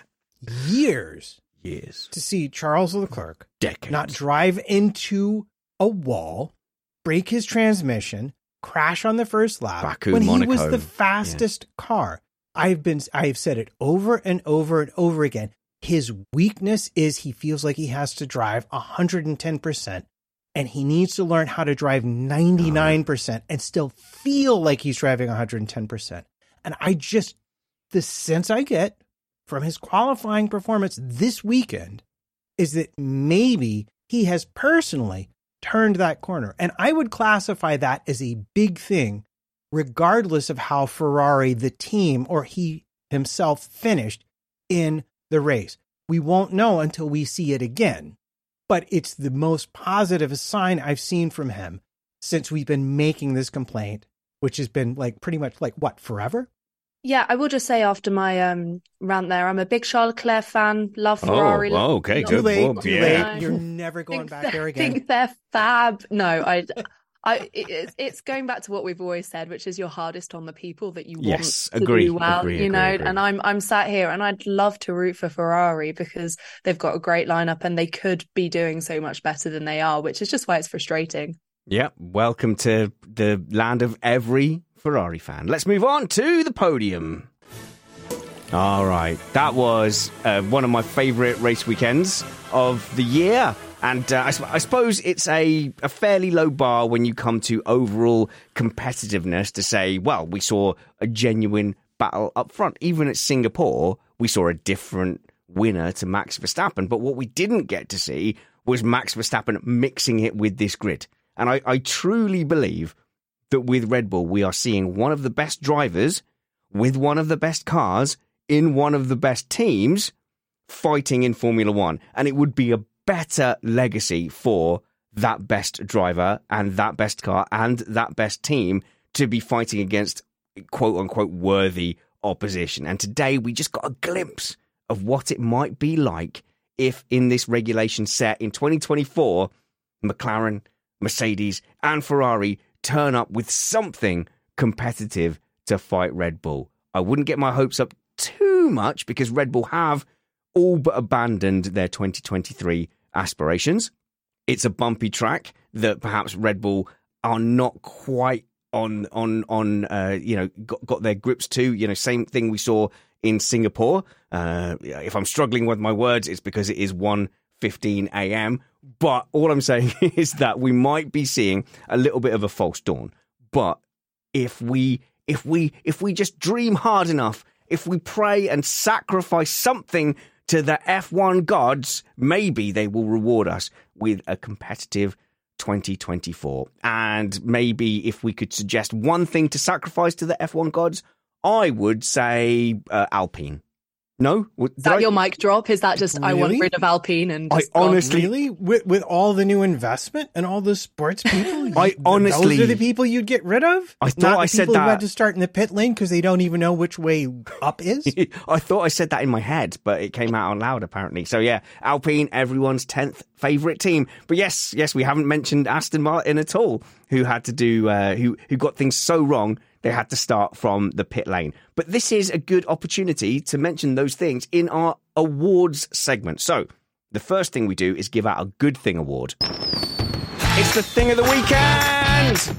years to see Charles Leclerc not drive into a wall, break his transmission, crash on the first lap when he was the fastest car. I have said it over and over and over again. His weakness is he feels like he has to drive 110%, and he needs to learn how to drive 99% and still feel like he's driving 110%. And the sense I get from his qualifying performance this weekend is that maybe he has personally turned that corner. And I would classify that as a big thing, regardless of how Ferrari, the team, or he himself finished in the race. We won't know until we see it again. But it's the most positive sign I've seen from him since we've been making this complaint, which has been pretty much forever? Yeah, I will just say after my rant there, I'm a big Charles Leclerc fan. Love Ferrari. Okay, Too good. late. Well, Too yeah. late. You're never going back there again. Think they're fab. No, it's going back to what we've always said, which is you're hardest on the people that you want to do well, agree. And I'm sat here and I'd love to root for Ferrari because they've got a great lineup and they could be doing so much better than they are, which is just why it's frustrating. Yeah, welcome to the land of every Ferrari fan. Let's move on to the podium. All right, that was one of my favourite race weekends of the year. And I suppose it's a fairly low bar when you come to overall competitiveness to say, well, we saw a genuine battle up front. Even at Singapore, we saw a different winner to Max Verstappen. But what we didn't get to see was Max Verstappen mixing it with this grid. And I truly believe that with Red Bull, we are seeing one of the best drivers with one of the best cars in one of the best teams fighting in Formula One. And it would be a better legacy for that best driver and that best car and that best team to be fighting against quote unquote worthy opposition. And today we just got a glimpse of what it might be like if in this regulation set in 2024, McLaren, Mercedes and Ferrari turn up with something competitive to fight Red Bull. I wouldn't get my hopes up too much because Red Bull have all but abandoned their 2023 aspirations. It's a bumpy track that perhaps Red Bull are not quite on got their grips to. Same thing we saw in Singapore. If I'm struggling with my words, it's because it is 1:15 a.m. But all I'm saying is that we might be seeing a little bit of a false dawn. But if we just dream hard enough, if we pray and sacrifice something to the F1 gods, maybe they will reward us with a competitive 2024. And maybe if we could suggest one thing to sacrifice to the F1 gods, I would say Alpine. No? Is that your mic drop? Is that just, really? I want rid of Alpine and just Really? With all the new investment and all the sports people? Those are the people you'd get rid of? I thought I said that. People who had to start in the pit lane because they don't even know which way up is? I thought I said that in my head, but it came out loud apparently. So yeah, Alpine, everyone's 10th favourite team. But yes, we haven't mentioned Aston Martin at all, who had to do, who got things so wrong they had to start from the pit lane. But this is a good opportunity to mention those things in our awards segment. So the first thing we do is give out a good thing award. It's the thing of the weekend!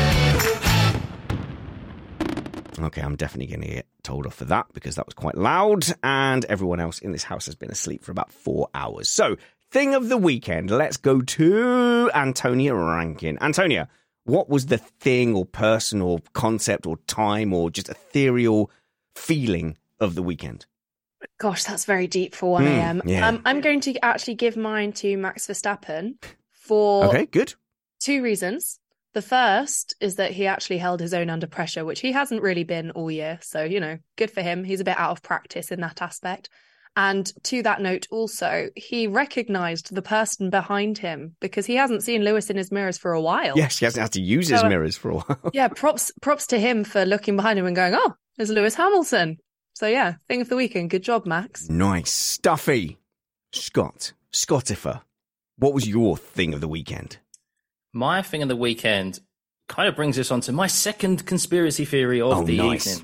Okay, I'm definitely going to get told off for that because that was quite loud and everyone else in this house has been asleep for about 4 hours. So, thing of the weekend, let's go to Antonia Rankin. Antonia, what was the thing or person or concept or time or just ethereal feeling of the weekend? Gosh, that's very deep for 1 a.m. Yeah. I'm going to actually give mine to Max Verstappen for okay, good. 2 reasons. The first is that he actually held his own under pressure, which he hasn't really been all year. So, good for him. He's a bit out of practice in that aspect. And to that note, also, he recognised the person behind him because he hasn't seen Lewis in his mirrors for a while. Yes, he hasn't had to use his mirrors for a while. Yeah, props to him for looking behind him and going, oh, there's Lewis Hamilton. So yeah, thing of the weekend. Good job, Max. Nice. Stuffy. Scottifer, what was your thing of the weekend? My thing of the weekend kind of brings us on to my second conspiracy theory of the evening.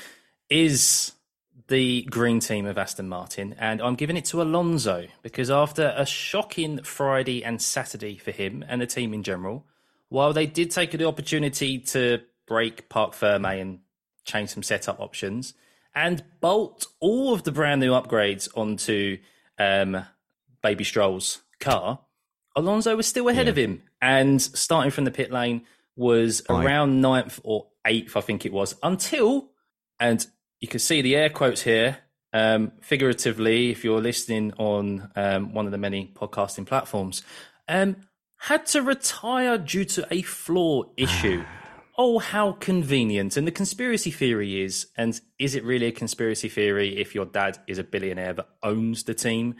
Is the green team of Aston Martin, and I'm giving it to Alonso because after a shocking Friday and Saturday for him and the team in general, while they did take the opportunity to break Parc Fermé and change some setup options and bolt all of the brand new upgrades onto Baby Stroll's car, Alonso was still ahead of him and starting from the pit lane was around 9th or 8th, I think it was, until, and you can see the air quotes here, figuratively, if you're listening on one of the many podcasting platforms, had to retire due to a floor issue. Oh, how convenient. And the conspiracy theory is, and is it really a conspiracy theory if your dad is a billionaire that owns the team?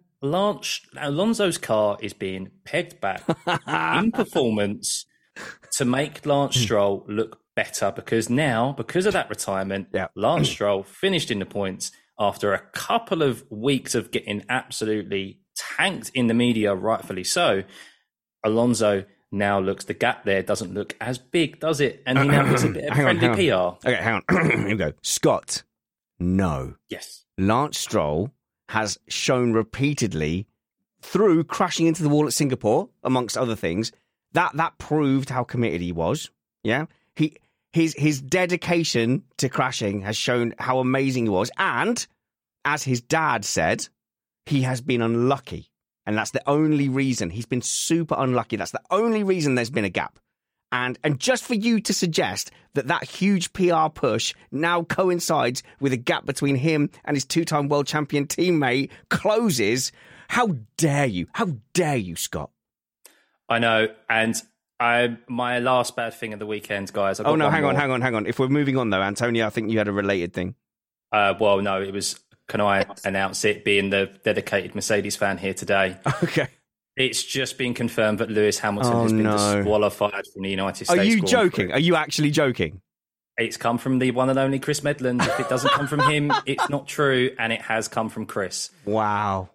Alonso's car is being pegged back in performance to make Lance Stroll look better, because of that retirement, Lance Stroll finished in the points after a couple of weeks of getting absolutely tanked in the media, rightfully so. Alonso now looks, the gap there doesn't look as big, does it? And he now gets a bit of friendly PR. Okay, hang on. Here we go. Scott, no. Yes. Lance Stroll has shown repeatedly through crashing into the wall at Singapore, amongst other things, that proved how committed he was. Yeah. His dedication to crashing has shown how amazing he was. And as his dad said, he has been unlucky. And that's the only reason. He's been super unlucky. That's the only reason there's been a gap. And just for you to suggest that huge PR push now coincides with a gap between him and his two-time world champion teammate closes, how dare you? How dare you, Scott? I know. And my last bad thing of the weekend, guys. Hang on. If we're moving on, though, Antonio, I think you had a related thing. Well, no, it was... Can I announce it, being the dedicated Mercedes fan here today? Okay. It's just been confirmed that Lewis Hamilton has been disqualified from the United States. Are you joking? Are you actually joking? It's come from the one and only Chris Medland. If it doesn't come from him, it's not true, and it has come from Chris. Wow.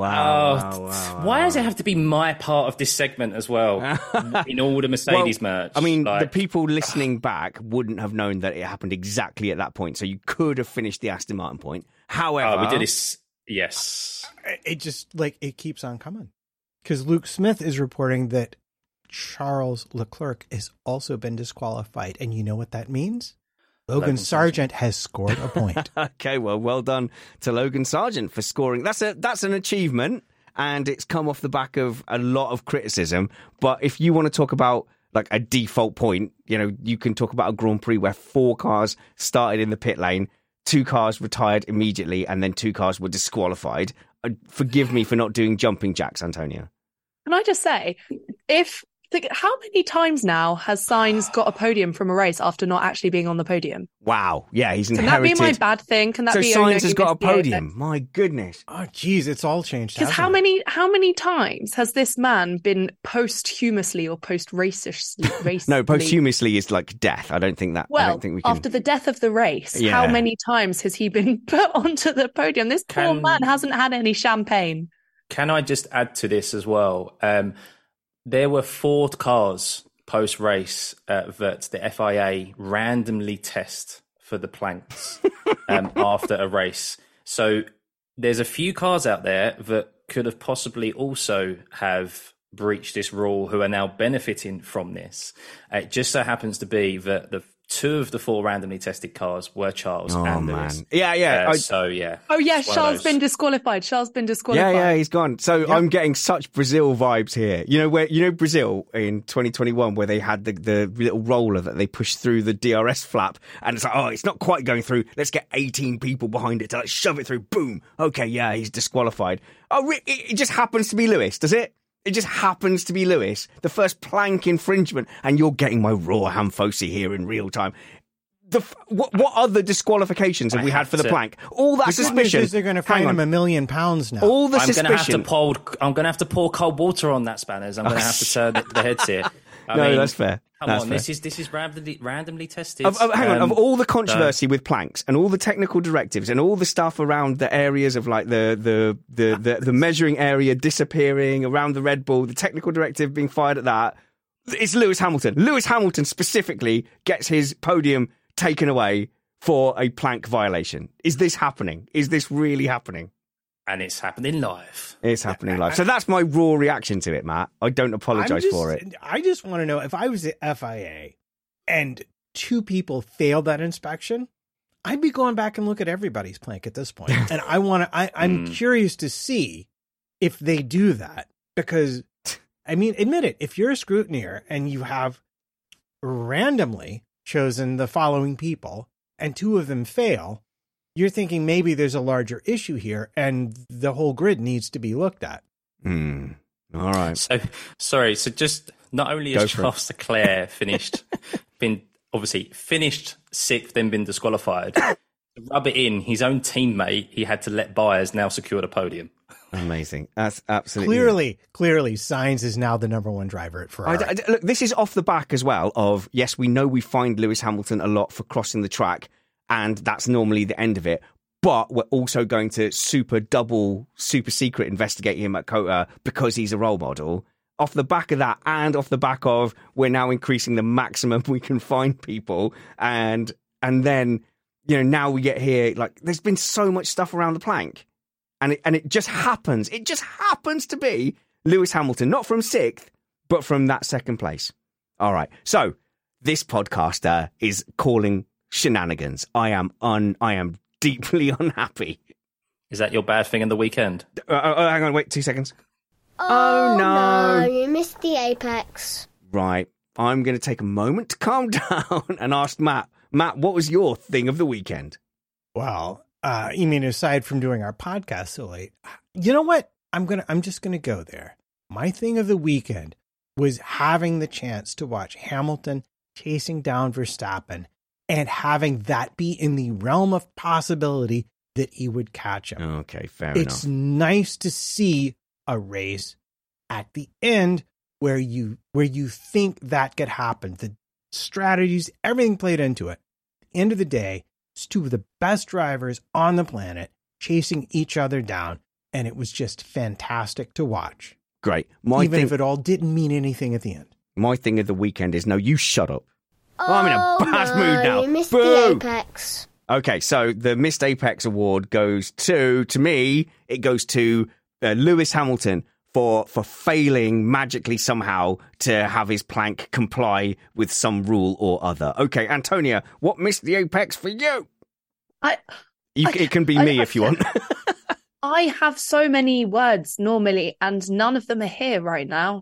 Why does it have to be my part of this segment as well in all the Mercedes merch? I mean, the people listening back wouldn't have known that it happened exactly at that point, so you could have finished the Aston Martin point. However... we did this... Yes. It just, it keeps on coming. Because Luke Smith is reporting that Charles Leclerc has also been disqualified. And you know what that means? Logan Sargent has scored a point. Okay, well done to Logan Sargent for scoring. That's an achievement, and it's come off the back of a lot of criticism. But if you want to talk about a default point, you can talk about a Grand Prix where 4 cars started in the pit lane, 2 cars retired immediately, and then 2 cars were disqualified. Forgive me for not doing jumping jacks, Antonio. Can I just say, how many times now has Sainz got a podium from a race after not actually being on the podium? Wow. Yeah, he's inherited. Can that be my bad thing? Can that be... So Sainz has got a podium. My goodness. Oh, geez, it's all changed. Because how many times has this man been posthumously or post-racistly... No, posthumously is like death. I don't think we can... after the death of the race, how many times has he been put onto the podium? This poor man hasn't had any champagne. Can I just add to this as well? There were 4 cars post-race that the FIA randomly test for the planks after a race. So there's a few cars out there that could have possibly also have breached this rule who are now benefiting from this. It just so happens to be that the 2 of the 4 randomly tested cars were Charles and Lewis. Yeah. Charles been disqualified. Yeah, he's gone. So I'm getting such Brazil vibes here. Brazil in 2021 where they had the little roller that they pushed through the DRS flap, and it's like, it's not quite going through. Let's get 18 people behind it to shove it through. Boom. Okay, yeah, he's disqualified. Oh, it just happens to be Lewis, does it? It just happens to be Lewis, the first plank infringement, and you're getting my raw Hamfosi here in real time. What other disqualifications have we had for the plank? All that suspicion. They're going to fine him £1 million now. All the suspicion. I'm going to have to pour cold water on that, Spanners. I'm going to have to turn the heads here. I mean, that's fair. Come on, this is randomly tested. Hang on, of all the controversy with planks and all the technical directives and all the stuff around the areas of the measuring area disappearing around the Red Bull, the technical directive being fired at that, it's Lewis Hamilton. Lewis Hamilton specifically gets his podium taken away for a plank violation. Is this happening? Is this really happening? And it's happening live. It's happening live. So that's my raw reaction to it, Matt. I don't apologise for it. I just want to know, if I was the FIA and 2 people failed that inspection, I'd be going back and look at everybody's plank at this point. And I'm curious to see if they do that. Because, I mean, admit it, if you're a scrutineer and you have randomly chosen the following people and 2 of them fail, you're thinking maybe there's a larger issue here and the whole grid needs to be looked at. All right. So just not only has Charles Leclerc been finished 6th, then been disqualified, to rub it in, his own teammate, he had to let by, has now secured a podium. Amazing. That's absolutely clearly Sainz is now the number one driver at Ferrari. Look, this is off the back as well of, yes, we know we find Lewis Hamilton a lot for crossing the track, and that's normally the end of it. But we're also going to super secret investigate him at COTA because he's a role model. Off the back of that, and off the back of we're now increasing the maximum we can find people, and then, you know, now we get here, like, there's been so much stuff around the plank, and it just happens to be Lewis Hamilton, not from 6th, but from that 2nd place. All right, so this podcaster is calling shenanigans. I am deeply unhappy. Is that your bad thing in the weekend? Hang on, wait 2 seconds. Oh no, you missed the apex. Right. I'm going to take a moment to calm down and ask Matt. Matt, what was your thing of the weekend? Well, you mean aside from doing our podcast so late? You know what? I'm just going to go there. My thing of the weekend was having the chance to watch Hamilton chasing down Verstappen and having that be in the realm of possibility that he would catch him. Okay, fair enough. It's nice to see a race at the end where you think that could happen. The strategies, everything played into it. At the end of the day, it's two of the best drivers on the planet chasing each other down, and it was just fantastic to watch. Great. Even if it all didn't mean anything at the end. My thing of the weekend is, no, you shut up. I'm in a bad mood now. You missed Boo! the apex. Okay, so the Missed Apex Award goes to me, it goes to Lewis Hamilton for failing magically somehow to have his plank comply with some rule or other. Okay, Antonia, what missed the apex for you? It can be me if you want. I have so many words normally, and none of them are here right now.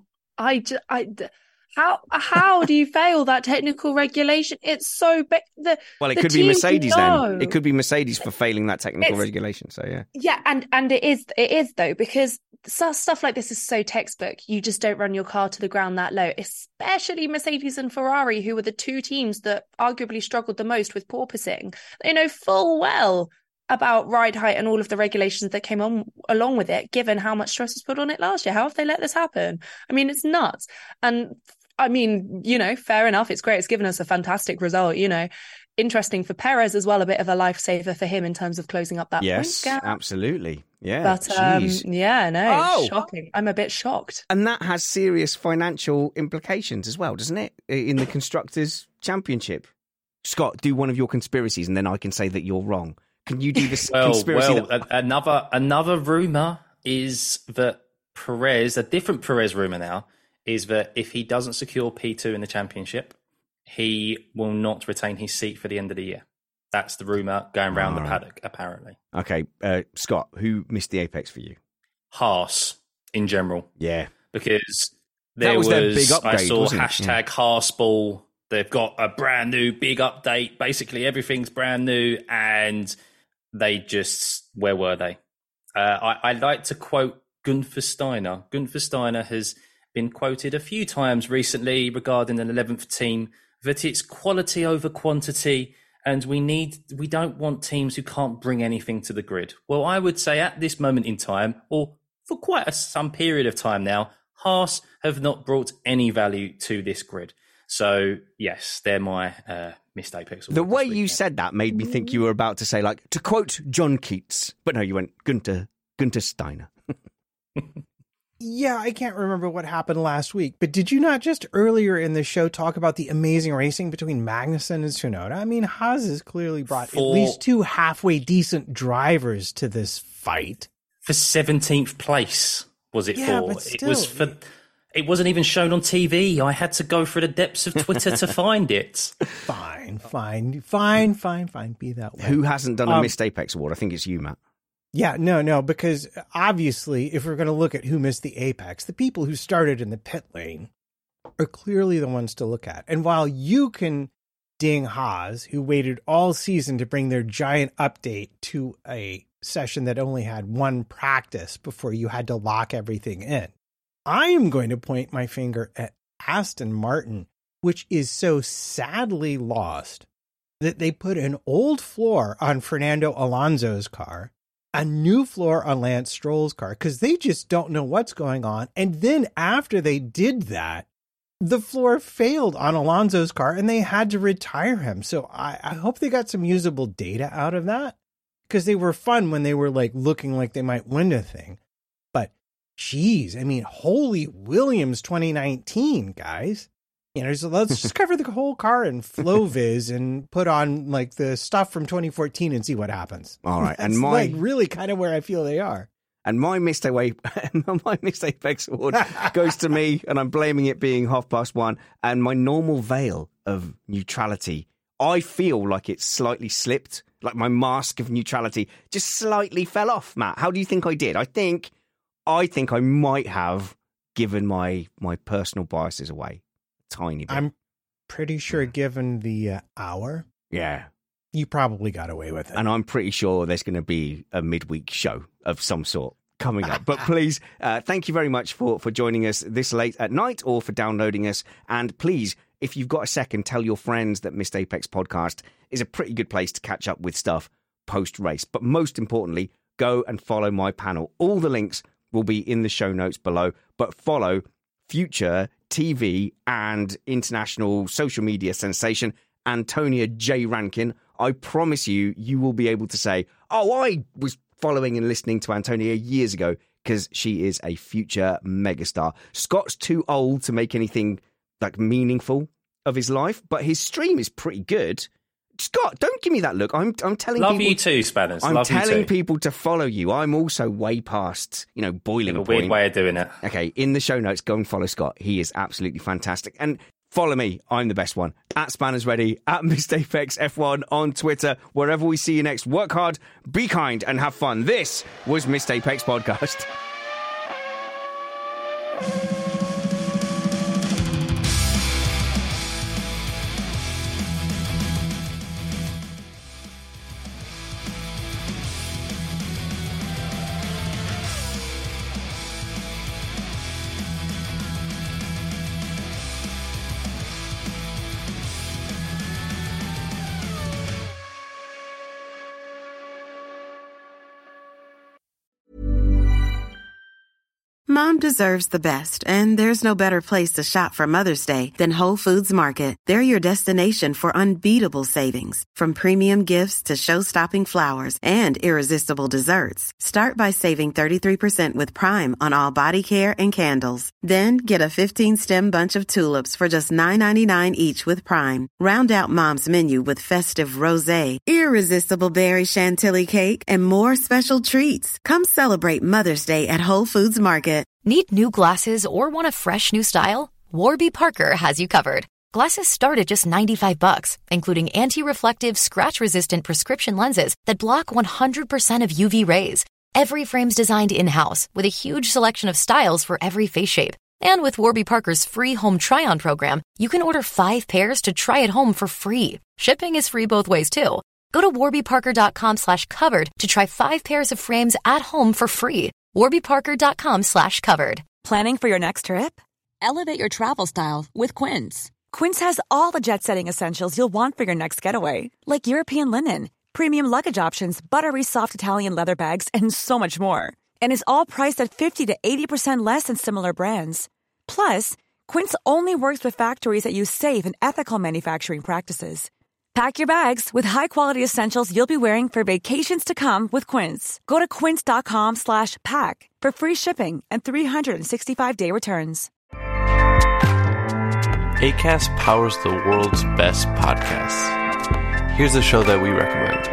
How do you fail that technical regulation? It's so big. Well, it could be Mercedes then. It could be Mercedes for failing that technical regulation. So yeah. Yeah, and it is though, because stuff like this is so textbook. You just don't run your car to the ground that low, especially Mercedes and Ferrari, who were the two teams that arguably struggled the most with porpoising. They know full well about ride height and all of the regulations that came along with it, given how much stress was put on it last year. How have they let this happen? I mean, it's nuts. And I mean, you know, fair enough. It's great. It's given us a fantastic result, you know. Interesting for Perez as well, a bit of a lifesaver for him in terms of closing up that point gap. Absolutely. Yeah. But shocking. I'm a bit shocked. And that has serious financial implications as well, doesn't it? In the Constructors' Championship. Scott, do one of your conspiracies and then I can say that you're wrong. Can you do this conspiracy? Another rumor is that Perez, a different Perez rumor now, is that if he doesn't secure P2 in the championship, he will not retain his seat for the end of the year. That's the rumor going around the paddock, apparently. Okay, Scott, who missed the apex for you? Haas, in general. Yeah. Because that was their big upgrade, I saw wasn't it? hashtag Haasball. They've got a brand new big update. Basically, everything's brand new, and they just, where were they? I like to quote Gunther Steiner. Gunther Steiner has been quoted a few times recently regarding an 11th team that it's quality over quantity, and we don't want teams who can't bring anything to the grid. Well, I would say at this moment in time, or for quite some period of time now, Haas have not brought any value to this grid. So, yes, they're my missed apex. The way you said that made me think you were about to say, like, to quote John Keats. But no, you went Gunther Steiner. Yeah, I can't remember what happened last week, but did you not just earlier in the show talk about the amazing racing between Magnussen and Tsunoda? I mean, Haas has clearly brought at least two halfway decent drivers to this fight. For 17th place, was it for? But still, it was for. It wasn't even shown on TV. I had to go through the depths of Twitter to find it. Fine. Be that way. Who hasn't done a missed apex award? I think it's you, Matt. Yeah, no, because obviously, if we're going to look at who missed the apex, the people who started in the pit lane are clearly the ones to look at. And while you can ding Haas, who waited all season to bring their giant update to a session that only had one practice before you had to lock everything in, I am going to point my finger at Aston Martin, which is so sadly lost that they put an old floor on Fernando Alonso's car. a new floor on Lance Stroll's car because they just don't know what's going on. And then after they did that, the floor failed on Alonso's car and they had to retire him. So I hope they got some usable data out of that, because they were fun when they were like looking like they might win a thing. But geez, I mean, holy Williams 2019, guys. You know, so let's just cover the whole car in FlowViz and put on like the stuff from 2014 and see what happens. All right. That's and like really kind of where I feel they are. And my missed Apex award goes to me, and I'm blaming it being 1:30. And my normal veil of neutrality, I feel like it's slightly slipped, like my mask of neutrality just slightly fell off. Matt, how do you think I did? I think I might have given my personal biases away a tiny bit. I'm pretty sure, given the hour, you probably got away with it. And I'm pretty sure there's going to be a midweek show of some sort coming up. But please, thank you very much for joining us this late at night or for downloading us. And please, if you've got a second, tell your friends that Missed Apex Podcast is a pretty good place to catch up with stuff post-race. But most importantly, go and follow my panel. All the links will be in the show notes below. But follow future TV and international social media sensation Antonia J. Rankin. I promise you will be able to say, oh, I was following and listening to Antonia years ago, because she is a future megastar. Scott's too old to make anything like meaningful of his life, but his stream is pretty good. Scott, don't give me that look. I'm telling Love people. You too, Spanners. I'm Love telling you too. people to follow you. I'm also way past, boiling A point. weird way of doing it. Okay, in the show notes, go and follow Scott. He is absolutely fantastic. And follow me. I'm the best one. At Spanners Ready, at Missed Apex F1 on Twitter. Wherever we see you next, work hard, be kind, and have fun. This was Missed Apex Podcast. Mom deserves the best, and there's no better place to shop for Mother's Day than Whole Foods Market. They're your destination for unbeatable savings, from premium gifts to show-stopping flowers and irresistible desserts. Start by saving 33% with Prime on all body care and candles. Then get a 15-stem bunch of tulips for just $9.99 each with Prime. Round out Mom's menu with festive rosé, irresistible berry chantilly cake, and more special treats. Come celebrate Mother's Day at Whole Foods Market. Need new glasses or want a fresh new style? Warby Parker has you covered. Glasses start at just $95, including anti-reflective, scratch-resistant prescription lenses that block 100% of UV rays. Every frame's designed in-house with a huge selection of styles for every face shape. And with Warby Parker's free home try-on program, you can order 5 pairs to try at home for free. Shipping is free both ways, too. Go to warbyparker.com/covered to try 5 pairs of frames at home for free. warbyparker.com/covered. Planning for your next trip? Elevate your travel style with Quince. Quince has all the jet-setting essentials you'll want for your next getaway, like European linen, premium luggage options, buttery soft Italian leather bags, and so much more. And is all priced at 50 to 80% less than similar brands. Plus, Quince only works with factories that use safe and ethical manufacturing practices. Pack your bags with high-quality essentials you'll be wearing for vacations to come with Quince. Go to quince.com/pack for free shipping and 365-day returns. Acast powers the world's best podcasts. Here's a show that we recommend.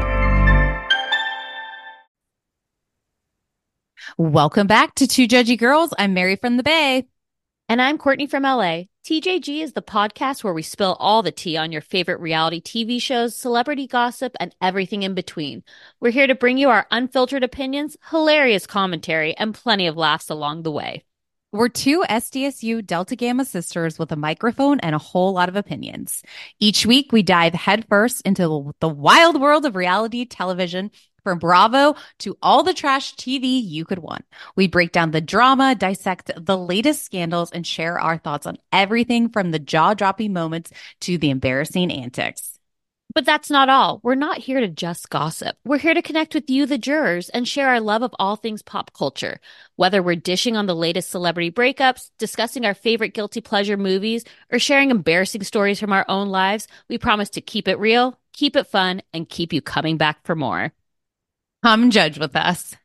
Welcome back to Two Judgy Girls. I'm Mary from the Bay. And I'm Courtney from LA. TJG is the podcast where we spill all the tea on your favorite reality TV shows, celebrity gossip, and everything in between. We're here to bring you our unfiltered opinions, hilarious commentary, and plenty of laughs along the way. We're 2 SDSU Delta Gamma sisters with a microphone and a whole lot of opinions. Each week, we dive headfirst into the wild world of reality television, from Bravo to all the trash TV you could want. We break down the drama, dissect the latest scandals, and share our thoughts on everything from the jaw-dropping moments to the embarrassing antics. But that's not all. We're not here to just gossip. We're here to connect with you, the jurors, and share our love of all things pop culture. Whether we're dishing on the latest celebrity breakups, discussing our favorite guilty pleasure movies, or sharing embarrassing stories from our own lives, we promise to keep it real, keep it fun, and keep you coming back for more. Come judge with us.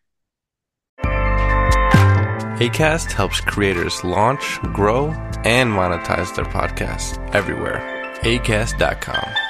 Acast helps creators launch, grow, and monetize their podcasts everywhere. Acast.com.